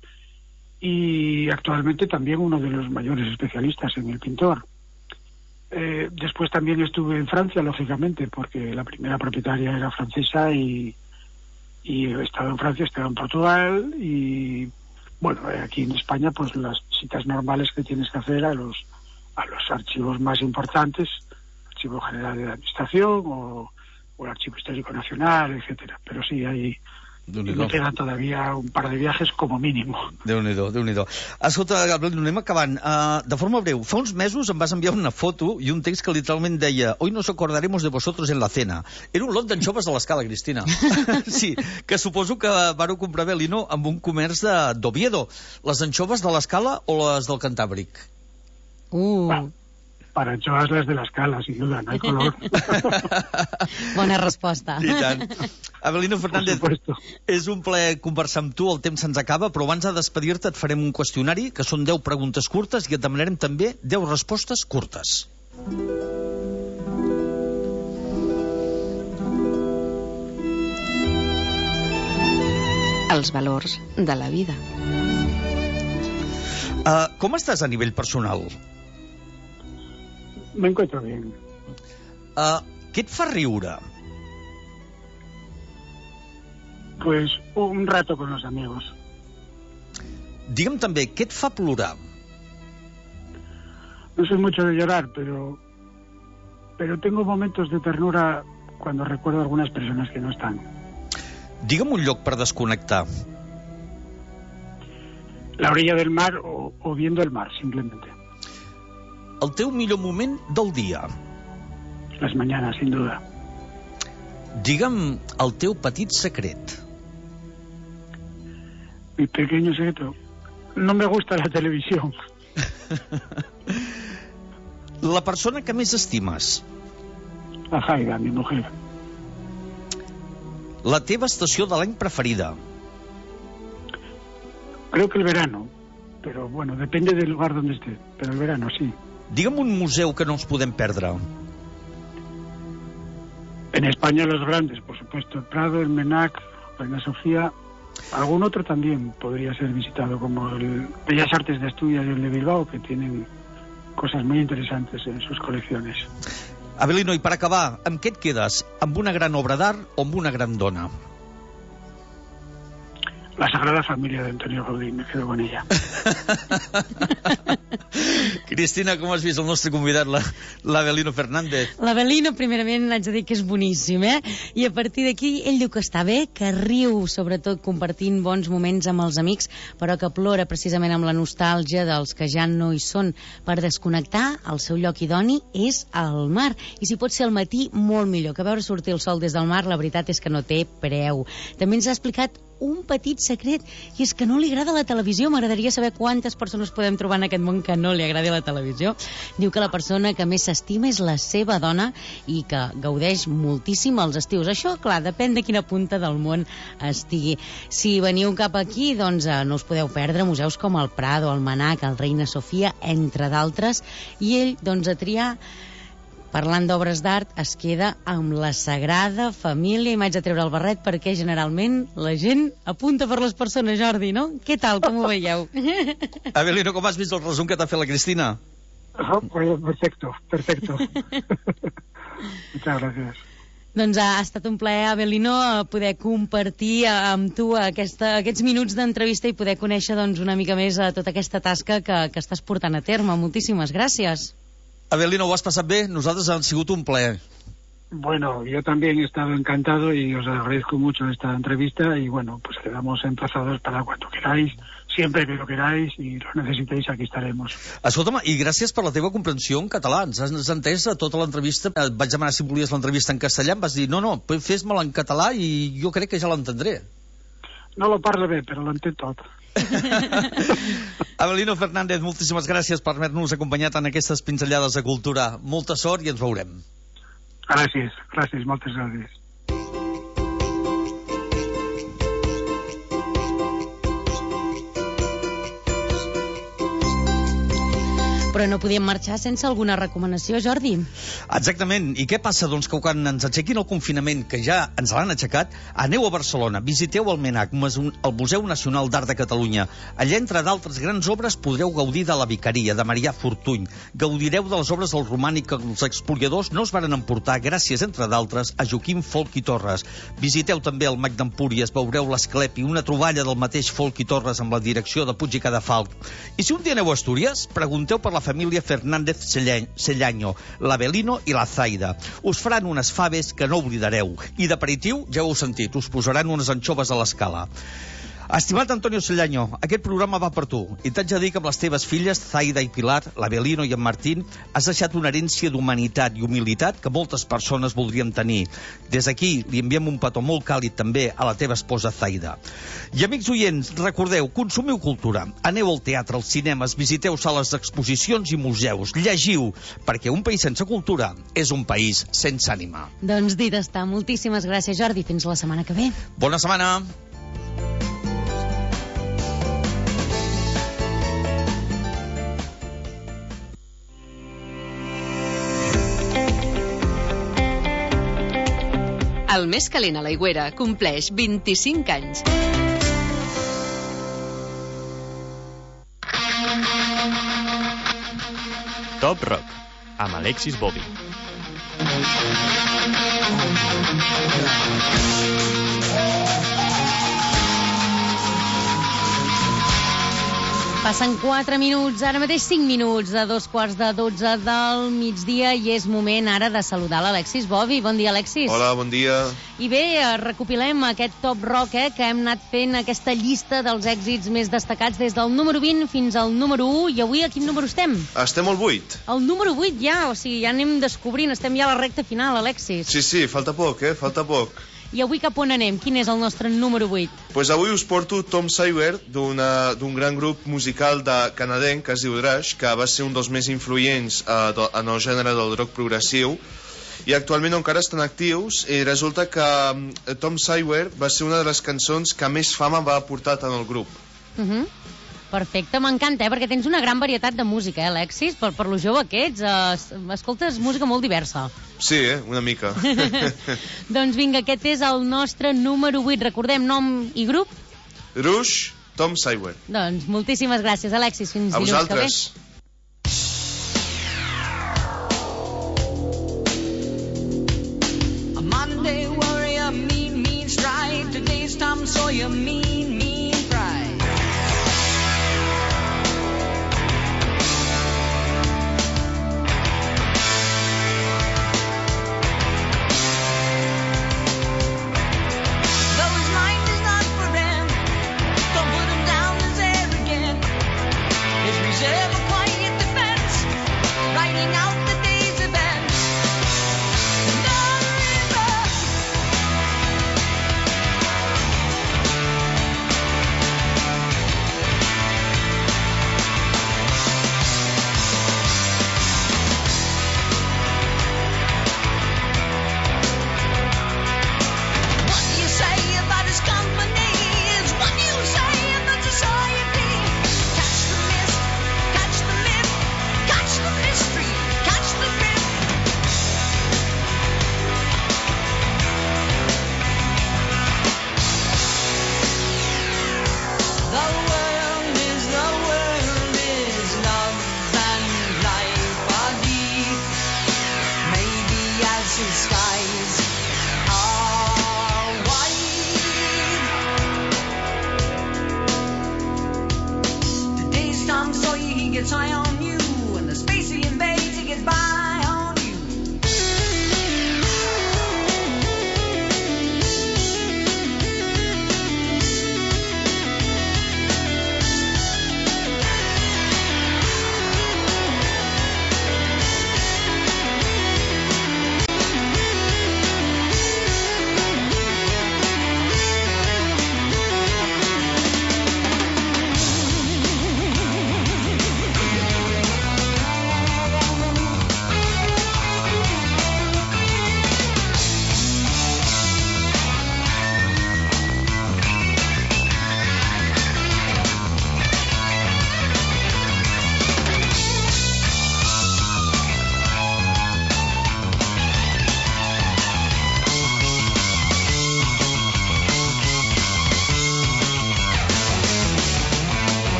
y actualmente también uno de los mayores especialistas en el pintor. Eh, después también estuve en Francia, lógicamente, porque la primera propietaria era francesa, y, y he estado en Francia, he estado en Portugal, y bueno, aquí en España, pues las visitas normales que tienes que hacer a los a los archivos más importantes, Archivo General de la Administración o, o el Archivo Histórico Nacional, etcétera. Pero sí, hay me quedan todavía un par de viajes como mínim. Déu-n'hi-do, Déu-n'hi-do. Escolta, Gabriel, anem acabant. Uh, de forma breu, fa uns mesos em vas enviar una foto i un text que literalment deia: «Hoy nos acordaremos de vosotros en la cena». Era un lot d'anxoves de l'Escala, Cristina. Sí, que suposo que vareu comprar bé l'Ino amb un comerç d'Oviedo. Les anxoves de l'Escala o les del Cantàbric? Uh... Va. Para anchoas las de la Escala, sin duda, no hay color. Bona resposta. I tant. Abelino Fernández, és un plaer conversar amb tu, el temps se'ns acaba, però abans de despedir-te et farem un qüestionari, que són deu preguntes curtes, i et demanarem també deu respostes curtes. Els valors de la vida. Uh, com estàs a nivell personal? Me encuentro bien. Uh, què et fa riure? Pues un rato con los amigos. Digue'm també, què et fa plorar? No soy mucho de llorar, pero, pero tengo momentos de ternura cuando recuerdo a algunas personas que no están. Digue'm un lloc per desconnectar. La orilla del mar o, o viendo el mar, simplemente. El teu millor moment del dia. Las mañanas, sin duda. Digue'm el teu petit secret. Mi pequeño secreto. No me gusta la televisión. La persona que més estimes. A Zaida, mi mujer. La teva estació de l'any preferida. Creo que el verano, pero bueno, depende del lugar donde esté, pero el verano sí. Digue'm un museu que no ens podem perdre. En España los grandes, por supuesto, el Prado, el Menac, Reina Sofía. Algún otro también podría ser visitado, como el Bellas Artes de Asturias y el de Bilbao, que tienen cosas muy interesantes en sus colecciones. Avelino, i per acabar, amb què et quedes? Amb una gran obra d'art o amb una gran dona? La Sagrada Familia de Antonio Gaudí, me quedo con ella. Cristina, com has vist el nostre convidat, l'Avelino Fernández? L'Avelino, primerament, haig de dir que és boníssim, eh? I a partir d'aquí, ell diu que està bé, que riu, sobretot compartint bons moments amb els amics, però que plora precisament amb la nostàlgia dels que ja no hi són. Per desconnectar, el seu lloc idoni és al mar. I si pot ser al matí, molt millor, que veure sortir el sol des del mar, la veritat és que no té preu. També ens ha explicat un petit secret, i és que no li agrada la televisió. M'agradaria saber quantes persones podem trobar en aquest món que no li agradi la televisió. Diu que la persona que més s'estima és la seva dona i que gaudeix moltíssim els estius. Això, clar, depèn de quina punta del món estigui. Si veniu cap aquí, doncs eh, no us podeu perdre museus com el Prado, el Menac, el Reina Sofia, entre d'altres, i ell, doncs, a triar. Parlant d'obres d'art, es queda amb la Sagrada Família, i m'haig de treure el barret perquè generalment la gent apunta per les persones, Jordi, no? Què tal, com ho veieu? Avelino, com has vist el resum que t'ha fet la Cristina? Oh, pues perfecto, perfecto. Muchas gracias. Doncs ha estat un plaer, Avelino, poder compartir amb tu aquesta, aquests minuts d'entrevista i poder conèixer doncs, una mica més a tota aquesta tasca que, que estàs portant a terme. Moltíssimes gràcies. Avelino, ¿ho has pasado bien? Nosotros han sido un placer. Bueno, yo también he estado encantado y os agradezco mucho esta entrevista y bueno, pues quedamos emplazados para cuando queráis, siempre que lo queráis y lo necesitéis, aquí estaremos. Escolta'm, i gràcies per la teva comprensió en català. Ens has entès a tota l'entrevista. Et vaig demanar si volies l'entrevista en castellà, em vas dir, no, no, fes-me-la en català i jo crec que ja l'entendré. No lo parlo bé, però l'entén tot. Avelino Fernández, moltíssimes gràcies per haver-nos acompanyat en aquestes pinzellades de cultura. Molta sort i ens veurem. Gràcies, gràcies, moltes gràcies. Però no podíem marxar sense alguna recomanació, Jordi. Exactament. I què passa? Doncs que quan ens aixequin el confinament, que ja ens l'han aixecat, aneu a Barcelona, visiteu el Menac, el Museu Nacional d'Art de Catalunya. Allà, entre d'altres grans obres, podreu gaudir de la Vicaria, de Marià Fortuny. Gaudireu de les obres del romànic que els expoliadors no es varen emportar, gràcies, entre d'altres, a Joaquim Folch i Torres. Visiteu també el Mag d'Empúries, veureu l'Esclepi, una troballa del mateix Folch i Torres amb la direcció de Puig i Cadafalch. I si un dia aneu a Astúries, pregunteu per la família Fernández Cellaño, l'Avelino i la Zaida. Us faran unes faves que no oblidareu. I d'aperitiu, ja ho heu sentit, us posaran unes anxoves a l'escala. Estimat Antonio Cellaño, aquest programa va per tu i t'haig de dir que amb les teves filles, Zaida i Pilar, l'Avelino i en Martín, has deixat una herència d'humanitat i humilitat que moltes persones voldrien tenir. Des d'aquí li enviem un petó molt càlid també a la teva esposa Zaida. I amics oients, recordeu, consumiu cultura, aneu al teatre, als cinemes, visiteu sales d'exposicions i museus, llegiu, perquè un país sense cultura és un país sense ànima. Doncs dit està. Moltíssimes gràcies, Jordi. Fins la setmana que ve. Bona setmana. El més calent a l'Aigüera compleix vint-i-cinc anys. Top Rock, amb Alexis Bobby. Passen quatre minuts, ara mateix cinc minuts, a dos quarts de dotze del migdia, i és moment ara de saludar l'Alexis Bovi. Bon dia, Alexis. Hola, bon dia. I bé, recopilem aquest top rock, eh, que hem anat fent aquesta llista dels èxits més destacats des del número vint fins al número u, i avui a quin número estem? Estem al vuit. El número vuit ja, o sigui, ja anem descobrint, estem ja a la recta final, Alexis. Sí, sí, falta poc, eh? Falta poc. I avui cap on anem? Quin és el nostre número vuit? Pues avui us porto Tom Sawyer, d'una- d'un gran grup musical de canadenc que es diu Rush, que va ser un dels més influents eh, do- en el gènere del rock progressiu, i actualment encara estan actius, i resulta que eh, Tom Sawyer va ser una de les cançons que més fama va aportar tant al grup. Uh -huh. Perfecte, m'encanta, eh? Perquè tens una gran varietat de música, eh, Alexis? Per, per lo jove que ets, eh, escoltes música molt diversa. Sí, eh? Una mica. Doncs vinga, aquest és el nostre número vuit. Recordem nom i grup? Rush, Tom Sawyer. Doncs moltíssimes gràcies, Alexis. Fins A dilluns que ve. vosaltres. A Monday warrior, mean, mean strike. Today's Tom Sawyer, mean, mean pride. Though his mind is not for him, don't put him down as arrogant. His reserve a quiet defense, writing out the day's events. And on the river,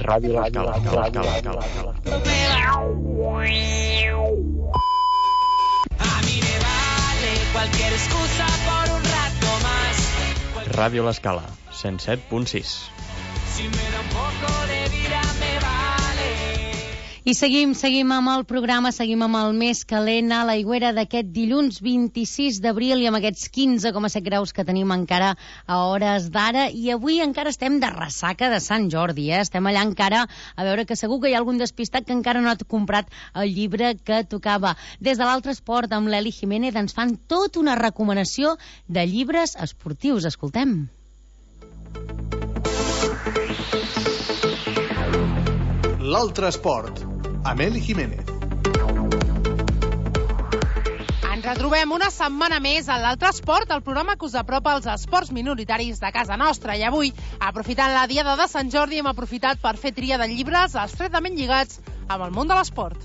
Ràdio L'Escala. A mí me vale cualquier excusa por un rato más. Ràdio L'Escala, cent set punt sis. Si me da un poco de vida me vale. I seguim, seguim amb el programa, seguim amb el més calent a l'Aigüera d'aquest dilluns vint-i-sis d'abril i amb aquests quinze coma set graus que tenim encara a hores d'ara. I avui encara estem de ressaca de Sant Jordi, eh? Estem allà encara a veure que segur que hi ha algun despistat que encara no ha comprat el llibre que tocava. Des de l'Altre Esport, amb l'Eli Jiménez, ens fan tota una recomanació de llibres esportius. Escoltem. L'Altre Esport, amb Eli Jiménez. Ens retrobem una setmana més a l'Altre Esport, el programa que us apropa als esports minoritaris de casa nostra. I avui, aprofitant la diada de Sant Jordi, hem aprofitat per fer tria de llibres estretament lligats amb el món de l'esport.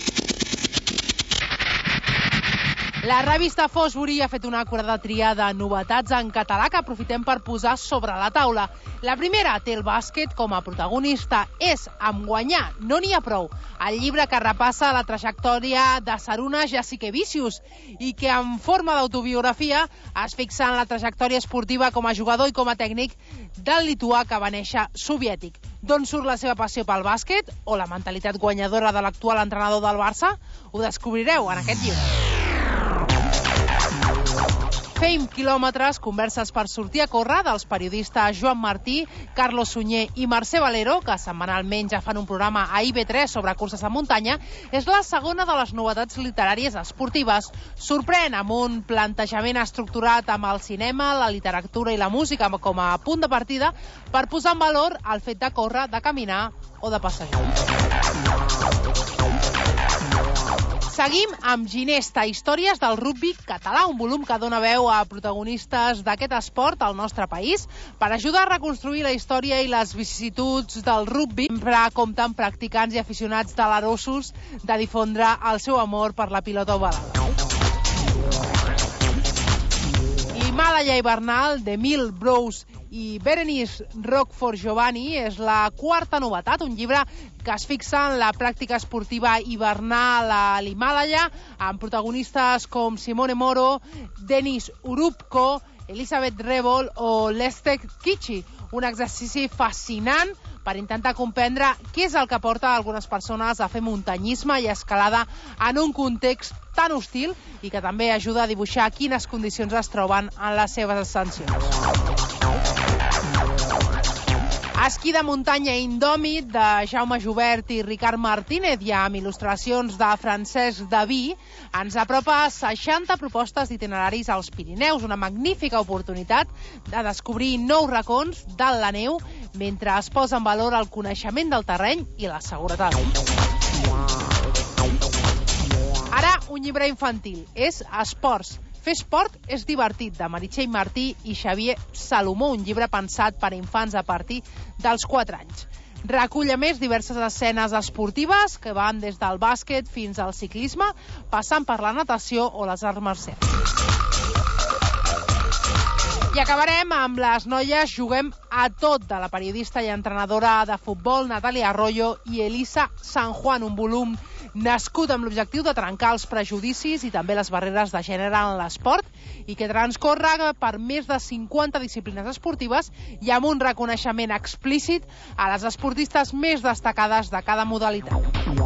La revista Fosbury ha fet una acurada tria de novetats en català que aprofitem per posar sobre la taula. La primera té el bàsquet com a protagonista. És Amb guanyar no n'hi ha prou, el llibre que repassa la trajectòria de Saruna Jassikevicius i que en forma d'autobiografia es fixa en la trajectòria esportiva com a jugador i com a tècnic del lituà que va néixer soviètic. D'on surt la seva passió pel bàsquet o la mentalitat guanyadora de l'actual entrenador del Barça? Ho descobrireu en aquest llibre. Fem quilòmetres, converses per sortir a córrer dels periodistes Joan Martí, Carlos Sunyer i Mercè Valero, que setmanalment ja fan un programa a I B tres sobre curses de muntanya, és la segona de les novetats literàries esportives. Sorprèn amb un plantejament estructurat amb el cinema, la literatura i la música com a punt de partida per posar en valor el fet de córrer, de caminar o de passejar. Seguim amb Ginesta, històries del rugbi català, un volum que dona veu a protagonistes d'aquest esport al nostre país per ajudar a reconstruir la història i les vicissituds del rugbi. Sempre compta amb practicants i aficionats delerosos de difondre el seu amor per la pilota ovalada. Himàlaia hivernal d'Emil Brous i Berenice Rockford Giovanni és la quarta novetat, un llibre que es fixa en la pràctica esportiva hivernal a l'Himàlaia, amb protagonistes com Simone Moro, Denis Urubko, Elisabeth Rebol o Lestek Kichi. Un exercici fascinant per intentar comprendre què és el que porta algunes persones a fer muntanyisme i escalada en un context tan hostil i que també ajuda a dibuixar quines condicions es troben en les seves ascensions. Esquí de muntanya indòmit de Jaume Jubert i Ricard Martínez i amb il·lustracions de Francesc Daví ens apropa seixanta propostes d'itineraris als Pirineus, una magnífica oportunitat de descobrir nous racons de la neu mentre es posa en valor el coneixement del terreny i la seguretat. Ara, un llibre infantil. És Esports. Fer esport és divertit, de Meritxell Martí i Xavier Salomó, un llibre pensat per a infants a partir dels quatre anys. Recull a més diverses escenes esportives que van des del bàsquet fins al ciclisme, passant per la natació o les arts marcials. I acabarem amb Les noies juguem a tot, de la periodista i entrenadora de futbol Natàlia Arroyo i Elisa San Juan, un volum nascut amb l'objectiu de trencar els prejudicis i també les barreres de gènere en l'esport i que transcorre per més de cinquanta disciplines esportives i amb un reconeixement explícit a les esportistes més destacades de cada modalitat.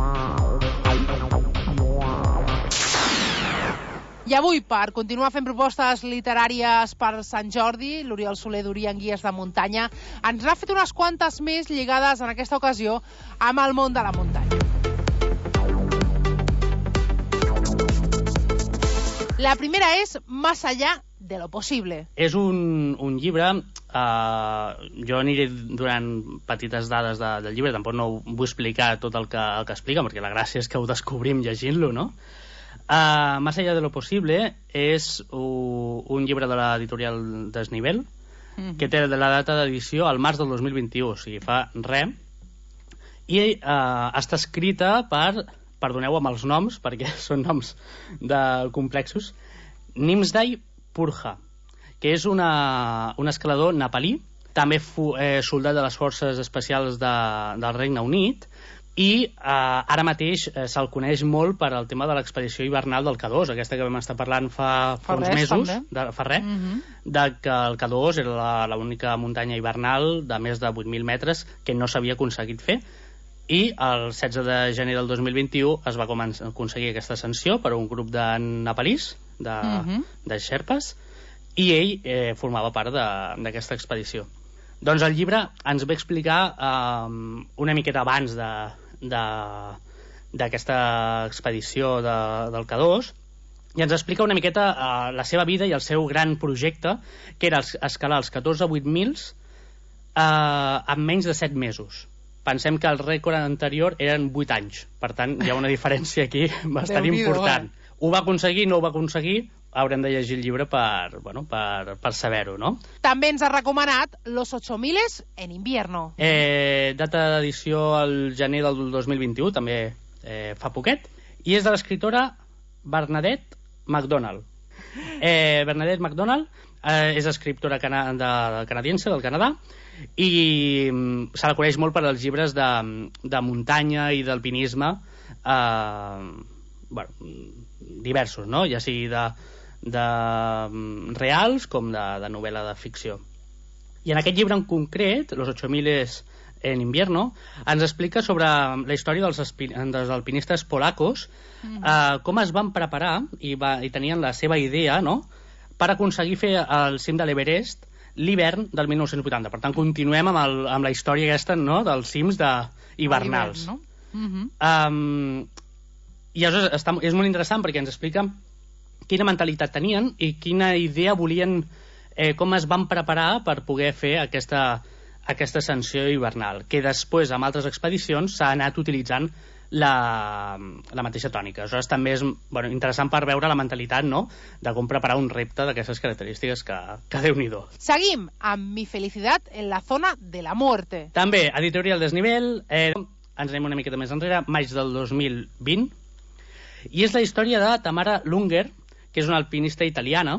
I avui, per continuar fent propostes literàries per Sant Jordi, l'Oriol Soler d'Orí en Guies de Muntanya ens n'ha fet unes quantes més lligades en aquesta ocasió amb el món de la muntanya. La primera és Más allá de lo posible. És un, un llibre, eh, jo aniré donant petites dades de, del llibre, tampoc no vull explicar tot el que, el que explica, perquè la gràcia és que ho descobrim llegint-lo, no? Uh, Más allá de lo posible és uh, un llibre de l'editorial Desnivell, mm-hmm. que té la data d'edició al març del dos mil vint-i-u, o sigui, fa res, i uh, està escrita per... perdoneu amb els noms, perquè són noms de complexos, Nimsdai Purja, que és una, un escalador nepalí també fu, eh, soldat de les forces especials de, del Regne Unit, i eh, ara mateix eh, se'l coneix molt per al tema de l'expedició hivernal del K dos, aquesta que vam estar parlant fa, fa uns res, mesos, també. de, fa res, Mm -hmm. de que el K dos era l'única muntanya hivernal de més de vuit mil metres que no s'havia aconseguit fer, i el setze de gener del dos mil vint-i-u es va començar, aconseguir aquesta ascensió per un grup de nepalís, de, Mm -hmm. de xerpes, i ell eh, formava part d'aquesta expedició. Doncs el llibre ens va explicar eh, una miqueta abans de d'aquesta expedició de, del K dos, i ens explica una miqueta uh, la seva vida i el seu gran projecte, que era escalar els catorze vuit mils uh, en menys de set mesos. Pensem que el rècord anterior eren vuit anys, per tant hi ha una diferència aquí bastant important. Eh? Ho va aconseguir, no ho va aconseguir, haurem de llegir el llibre per, bueno, per, per saber-ho, no? També ens ha recomanat Los ocho miles en invierno. Eh, data d'edició al gener del dos mil vint-i-u, també eh, fa poquet, i és de l'escriptora Bernadette McDonald. Eh, Bernadette McDonald eh, és escriptora cana de, canadiense del Canadà, i mm, se la coneix molt per als llibres de, de muntanya i d'alpinisme, eh, bueno, diversos, no? Ja sigui de, de mm, reals com de, de novel·la de ficció. I en aquest llibre en concret, Los ocho miles en invierno, ens explica sobre la història dels, dels alpinistes polacos, mm. eh, com es van preparar i, va, i tenien la seva idea, no?, per aconseguir fer el cim de l'Everest l'hivern del mil nou-cents vuitanta. Per tant, continuem amb, el, amb la història aquesta, no?, dels cims de hivernals. No? Mm-hmm. um, I això està, és molt interessant perquè ens explica quina mentalitat tenien i quina idea volien, eh, com es van preparar per poder fer aquesta, aquesta ascensió hivernal, que després amb altres expedicions s'ha anat utilitzant la, la mateixa tònica. Aleshores també és, bueno, interessant per veure la mentalitat, no?, de com preparar un repte d'aquestes característiques que, que Déu-n'hi-do. Seguim amb Mi felicidad en la zona de la muerte. També, editorial Desnivell, eh, ens anem una miqueta més enrere, maig del dos mil vint, i és la història de Tamara Lunger, que és una alpinista italiana.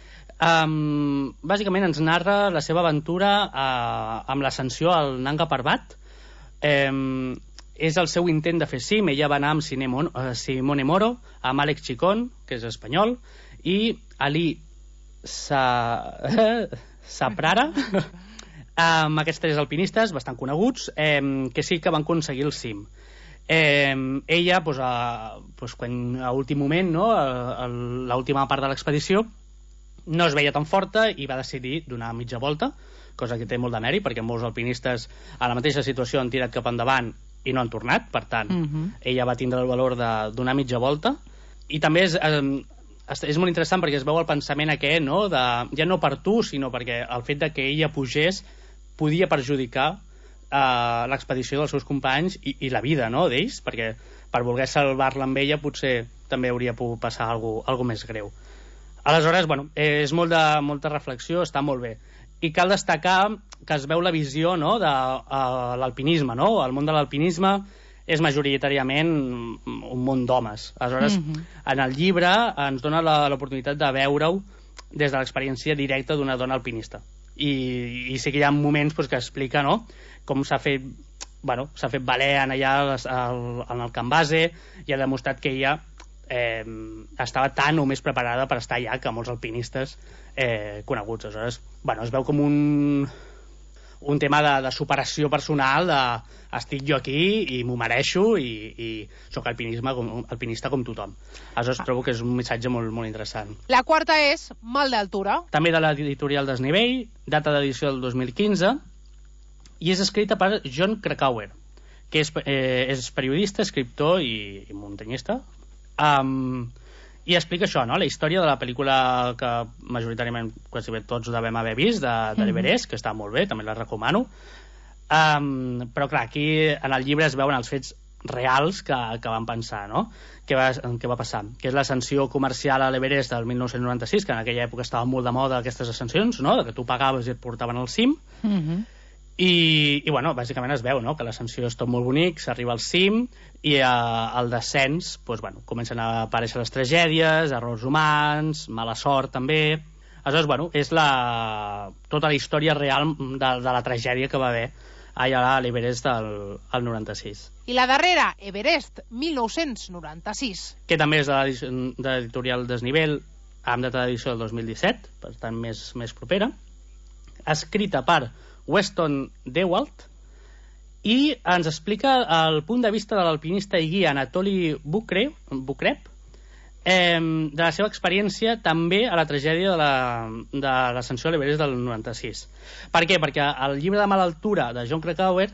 Um, bàsicament ens narra la seva aventura uh, amb l'ascensió al Nanga Parbat. Um, és el seu intent de fer cim. Ella va anar amb Simone, uh, Simone Moro, amb Àlex Chicón, que és espanyol, i Ali Sa... Saprara, amb aquests tres alpinistes bastant coneguts, um, que sí que van aconseguir el cim. Eh, ella, pues, a, pues, quan a últim moment, no, a, a l'última part de l'expedició, no es veia tan forta i va decidir donar mitja volta, cosa que té molt de mèrit, perquè molts alpinistes a la mateixa situació han tirat cap endavant i no han tornat. Per tant, Mm-hmm. ella va tindre el valor de donar mitja volta. I també és, eh, és molt interessant perquè es veu el pensament aquest, no?, de, ja no per tu, sinó perquè el fet de que ella pugés podia perjudicar Uh, l'expedició dels seus companys i, i la vida, no?, d'ells, perquè per voler salvar-la amb ella potser també hauria pogut passar alguna cosa més greu. Aleshores, bueno, és molt de, molta reflexió, està molt bé. I cal destacar que es veu la visió, no?, de uh, l'alpinisme, no? El món de l'alpinisme és majoritàriament un món d'homes. Aleshores, mm-hmm. en el llibre ens dona l'oportunitat de veure-ho des de l'experiència directa d'una dona alpinista. I, i sí que hi ha moments pues, que explica, no?, com s'ha fet, bueno, s'ha fet valer en allà al, en el camp base, i ha demostrat que ella eh, estava tan o més preparada per estar allà que molts alpinistes eh, coneguts. Aleshores, bueno, es veu com un un tema de, de superació personal, de estic jo aquí i m'ho mereixo i, i sóc alpinisme, com, alpinista com tothom. Aleshores ah. trobo que és un missatge molt, molt interessant. La quarta és Mal d'altura. També de l'editorial Desnivell, data d'edició del dos mil quinze, i és escrita per John Krakauer, que és, eh, és periodista, escriptor i, i muntanyista, um, i explica això, no?, la història de la pel·lícula que majoritàriament quasi bé tots devem haver vist, de, de l'Everest, que està molt bé, també la recomano. Um, però clar, aquí en el llibre es veuen els fets reals que, que van pensar, no?, què va, què va passar, que és l'ascensió comercial a l'Everest del mil nou-cents noranta-sis, que en aquella època estava molt de moda aquestes ascensions, no?, de que tu pagaves i et portaven al cim. Mm-hmm. I, i bueno, bàsicament es veu, no?, que l'ascensió és tot molt bonic, s'arriba al cim i eh, al descens, doncs, bueno, comencen a aparèixer les tragèdies, errors humans, mala sort també. Aleshores, bueno, és la... tota la història real de, de la tragèdia que va haver allà a l'Everest del el noranta-sis. I la darrera, Everest, mil nou-cents noranta-sis. Que també és de l'editorial Desnivell, amb data d'edició del dos mil disset, per tant més, més propera, escrita per Weston Dewalt, i ens explica el punt de vista de l'alpinista i guia Anatoly Bukrev, Bukrev eh, de la seva experiència també a la tragèdia de la, de l'ascensió a l'Everest del noranta-sis. Per què? Perquè el llibre de Mala altura de Jon Krakauer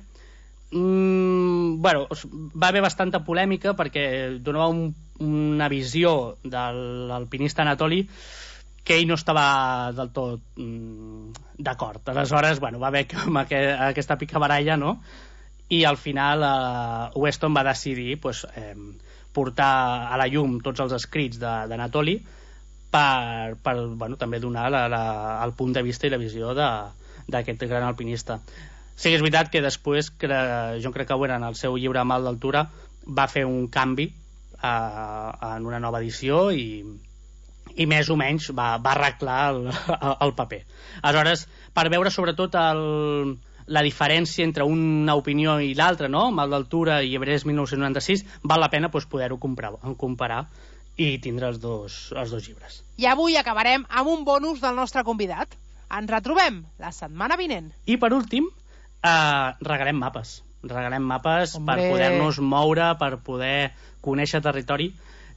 mmm, bueno, va haver bastanta polèmica perquè donava un, una visió de l'alpinista Anatoly que ell no estava del tot mm, d'acord. Aleshores, bueno, va haver aquesta picabaralla, no? I al final eh, Weston va decidir pues, eh, portar a la llum tots els escrits d'Anatoly per, per bueno, també donar la, la, el punt de vista i la visió d'aquest gran alpinista. Sí que és veritat que després que Jon Krakauer en el seu llibre Mal d'altura va fer un canvi eh, en una nova edició i, i més o menys va, va arreglar el, el paper. Aleshores, per veure sobretot el la diferència entre una opinió i l'altra, no? Mal d'altura i Everest mil nou-cents noranta-sis, val la pena pues, poder-ho comparar, comparar i tindre els dos, els dos llibres. I avui acabarem amb un bonus del nostre convidat. Ens retrobem la setmana vinent. I per últim, eh, regalem mapes. Regalem mapes Hombre. per poder-nos moure, per poder conèixer territori.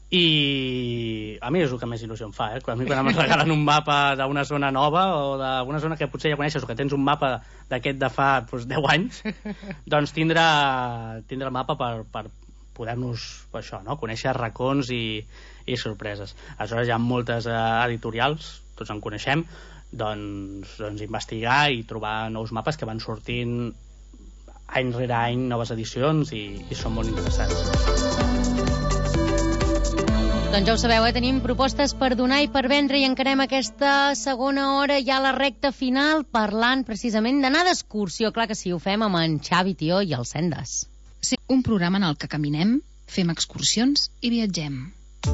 I a mi és el que més il·lusió em fa, eh? A mi quan em regalen un mapa d'una zona nova o d'una zona que potser ja coneixes o que tens un mapa d'aquest de fa doncs, deu anys, doncs tindre, tindre el mapa per, per poder-nos això, no? Conèixer racons i, i sorpreses. Aleshores hi ha moltes eh, editorials, tots en coneixem, doncs, doncs investigar i trobar nous mapes que van sortint any rere any, noves edicions i, i són molt interessants. Doncs ja ho sabeu, eh? Tenim propostes per donar i per vendre i encarem aquesta segona hora ja a la recta final parlant precisament d'anar d'excursió. Clar que sí, ho fem amb en Xavi Tió i el Sendes. Sí, un programa en el que caminem, fem excursions i viatgem.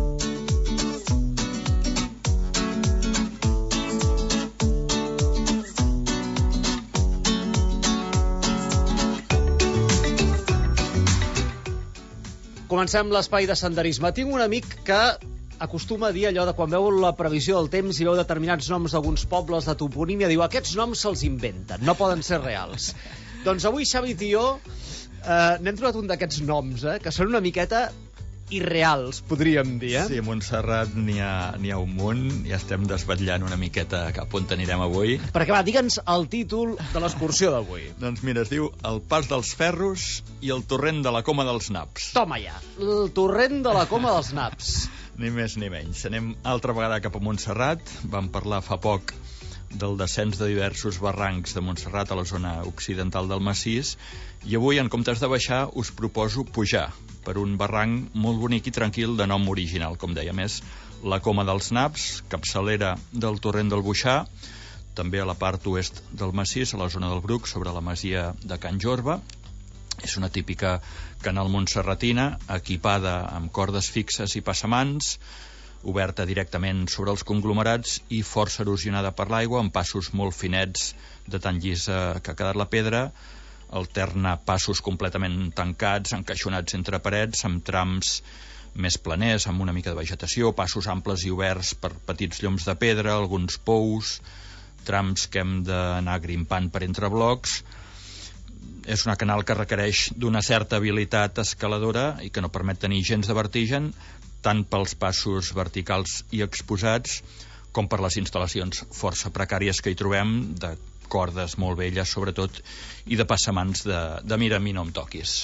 Comencem l'espai de senderisme. Tinc un amic que acostuma a dir allò de quan veu la previsió del temps i veu determinats noms d'alguns pobles de toponímia, diu aquests noms se'ls inventen, no poden ser reals. Doncs avui, Xavi Tió, eh, n'hem trobat un d'aquests noms, eh, que són una miqueta irreals, podríem dir, eh? Sí, a Montserrat n'hi ha, n'hi ha un munt i estem desvetllant una miqueta cap on anirem avui. Perquè va, digue'ns el títol de l'excursió d'avui. Doncs mira, es diu El Pas dels Ferros i el Torrent de la Coma dels Naps. Toma ja, el Torrent de la Coma dels Naps. Ni més ni menys. Anem altra vegada cap a Montserrat. Vam parlar fa poc del descens de diversos barrancs de Montserrat a la zona occidental del massís i avui, en comptes de baixar, us proposo pujar per un barranc molt bonic i tranquil de nom original, com deia, més la Coma dels Naps, capçalera del Torrent del Boixar, també a la part oest del massís, a la zona del Bruc, sobre la masia de Can Jorba. És una típica canal montserratina, equipada amb cordes fixes i passamans, oberta directament sobre els conglomerats i força erosionada per l'aigua, amb passos molt finets de tan llisa que ha quedat la pedra, alterna passos completament tancats, encaixonats entre parets, amb trams més planers, amb una mica de vegetació, passos amples i oberts per petits lloms de pedra, alguns pous, trams que hem d'anar grimpant per entre blocs. És una canal que requereix d'una certa habilitat escaladora i que no permet tenir gens de vertigen, tant pels passos verticals i exposats com per les instal·lacions força precàries que hi trobem, de cordes molt velles sobretot, i de passamans de, de mira a mi no em toquis.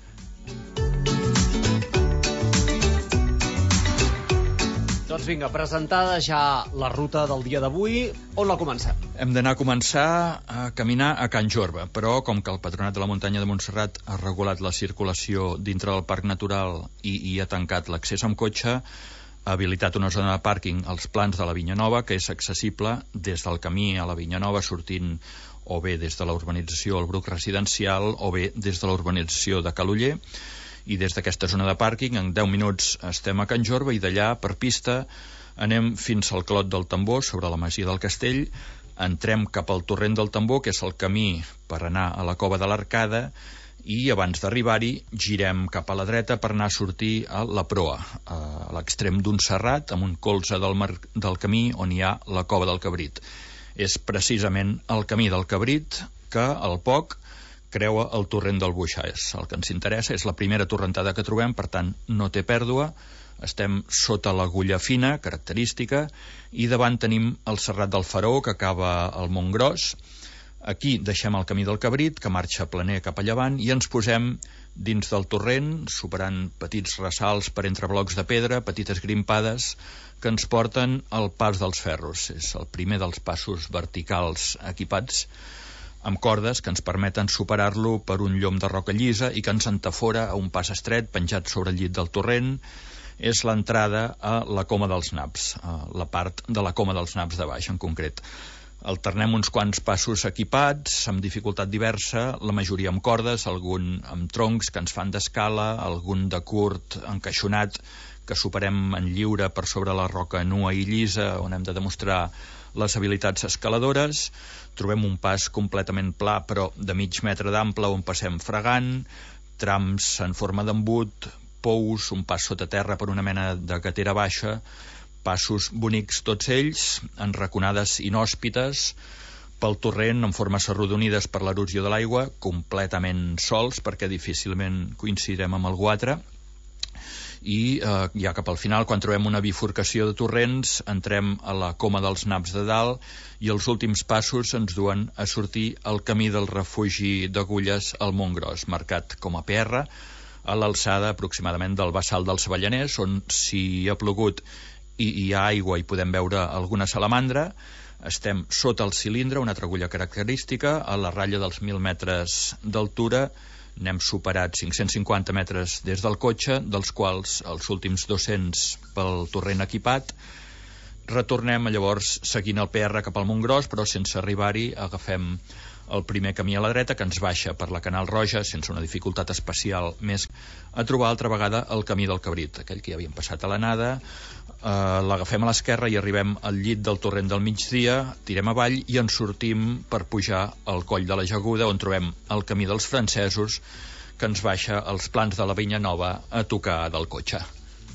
Doncs vinga, presentada ja la ruta del dia d'avui, on la comencem? Hem d'anar a començar a caminar a Can Jorba, però com que el Patronat de la Muntanya de Montserrat ha regulat la circulació dintre del Parc Natural i, i ha tancat l'accés amb cotxe, ha habilitat una zona de pàrquing als plans de la Vinya Nova, que és accessible des del camí a la Vinya Nova, sortint o bé des de la urbanització al Bruc Residencial o bé des de la urbanització de Caloller. I des d'aquesta zona de pàrquing en deu minuts estem a Can Jorba i d'allà per pista anem fins al Clot del Tambor, sobre la masia del Castell, entrem cap al torrent del Tambor, que és el camí per anar a la Cova de l'Arcada, i abans d'arribar-hi girem cap a la dreta per anar a sortir a la Proa, a l'extrem d'un serrat, amb un colze del, mar... del camí on hi ha la Cova del Cabrit. És precisament el camí del Cabrit que, al poc, creua el torrent del Boixar. És el que ens interessa, és la primera torrentada que trobem, per tant, no té pèrdua. Estem sota l'agulla fina, característica, i davant tenim el Serrat del Faró, que acaba al Montgròs. Aquí deixem el camí del Cabrit, que marxa planer cap a llevant, i ens posem dins del torrent, superant petits ressalts per entre blocs de pedra, petites grimpades, que ens porten al Pas dels Ferros. És el primer dels passos verticals equipats amb cordes que ens permeten superar-lo per un llom de roca llisa i que ens entafora a un pas estret penjat sobre el llit del torrent. És l'entrada a la Coma dels Naps, a la part de la Coma dels Naps de baix en concret. Alternem uns quants passos equipats, amb dificultat diversa, la majoria amb cordes, algun amb troncs que ens fan d'escala, algun de curt encaixonat que superem en lliure per sobre la roca nua i llisa, on hem de demostrar les habilitats escaladores. Trobem un pas completament pla, però de mig metre d'ample, on passem fregant, trams en forma d'embut, pous, un pas sota terra per una mena de gatera baixa, passos bonics tots ells, en raconades inhòspites, pel torrent en formes arrodonides per l'erosió de l'aigua, completament sols, perquè difícilment coincidirem amb algú altre, i eh, ja cap al final, quan trobem una bifurcació de torrents, entrem a la Coma dels Naps de dalt, i els últims passos ens duen a sortir al camí del refugi d'Agulles al Montgròs, marcat com a P R, a l'alçada aproximadament del Bassal del Savellanès, on si ha plogut i hi ha aigua i podem veure alguna salamandra. Estem sota el cilindre, una altra agulla característica, a la ratlla dels mil metres d'altura. N'hem superat cinc-cents cinquanta metres des del cotxe, dels quals els últims dos-cents pel torrent equipat. Retornem llavors seguint el P R cap al Montgròs, però sense arribar-hi agafem el primer camí a la dreta, que ens baixa per la Canal Roja, sense una dificultat especial més, a trobar altra vegada el camí del Cabrit, aquell que ja havíem passat a l'anada. Uh, l'agafem a l'esquerra i arribem al llit del torrent del migdia, tirem avall i ens sortim per pujar al Coll de la Jaguda, on trobem el camí dels francesos, que ens baixa als plans de la Vinya Nova a tocar del cotxe.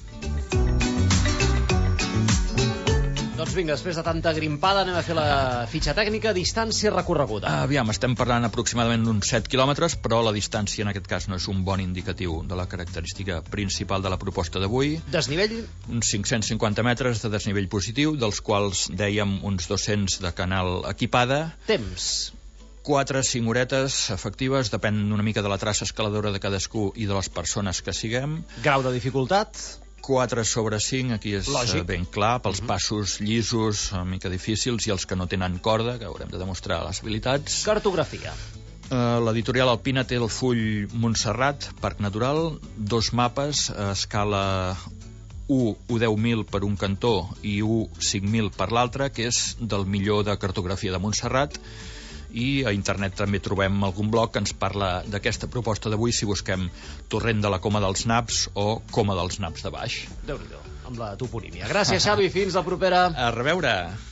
Doncs vinga, després de tanta grimpada anem a fer la fitxa tècnica, distància recorreguda. Aviam, estem parlant aproximadament d'uns set quilòmetres, però la distància en aquest cas no és un bon indicatiu de la característica principal de la proposta d'avui. Desnivell? Uns cinc-cents cinquanta metres de desnivell positiu, dels quals dèiem uns dos-cents de canal equipada. Temps? quatre a cinc horetes efectives, depèn una mica de la traça escaladora de cadascú i de les persones que siguem. Grau de dificultat? quatre sobre cinc, aquí és Lògic. ben clar, pels passos llisos, una mica difícils, i els que no tenen corda, que haurem de demostrar les habilitats. Cartografia. Uh, L'editorial Alpina té el full Montserrat, Parc Natural, dos mapes a escala u u deu mil per un cantó i u cinc mil per l'altre, que és del millor de cartografia de Montserrat. I a internet també trobem algun blog que ens parla d'aquesta proposta d'avui si busquem Torrent de la Coma dels Naps o Coma dels Naps de baix. Déu-n'hi-do, amb la toponímia. Gràcies, Xavi, fins la propera. A reveure.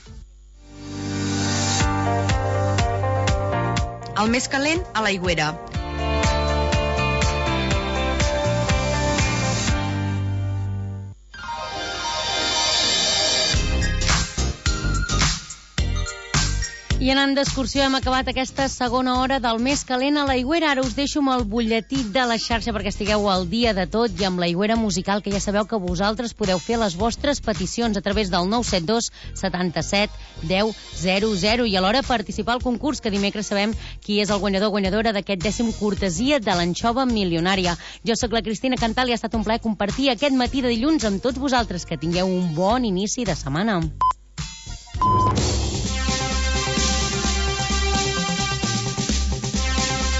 El més calent a l'Aigüera. I anant d'excursió hem acabat aquesta segona hora del Més Calent a l'Aigüera. Ara us deixo amb el butlletí de la xarxa perquè estigueu al dia de tot i amb l'Aigüera musical, que ja sabeu que vosaltres podeu fer les vostres peticions a través del nou set dos setanta-set deu zero zero i alhora participar al concurs, que dimecres sabem qui és el guanyador o guanyadora d'aquest dècim cortesia de l'anxova milionària. Jo sóc la Cristina Cantal i ha estat un plaer compartir aquest matí de dilluns amb tots vosaltres. Que tingueu un bon inici de setmana.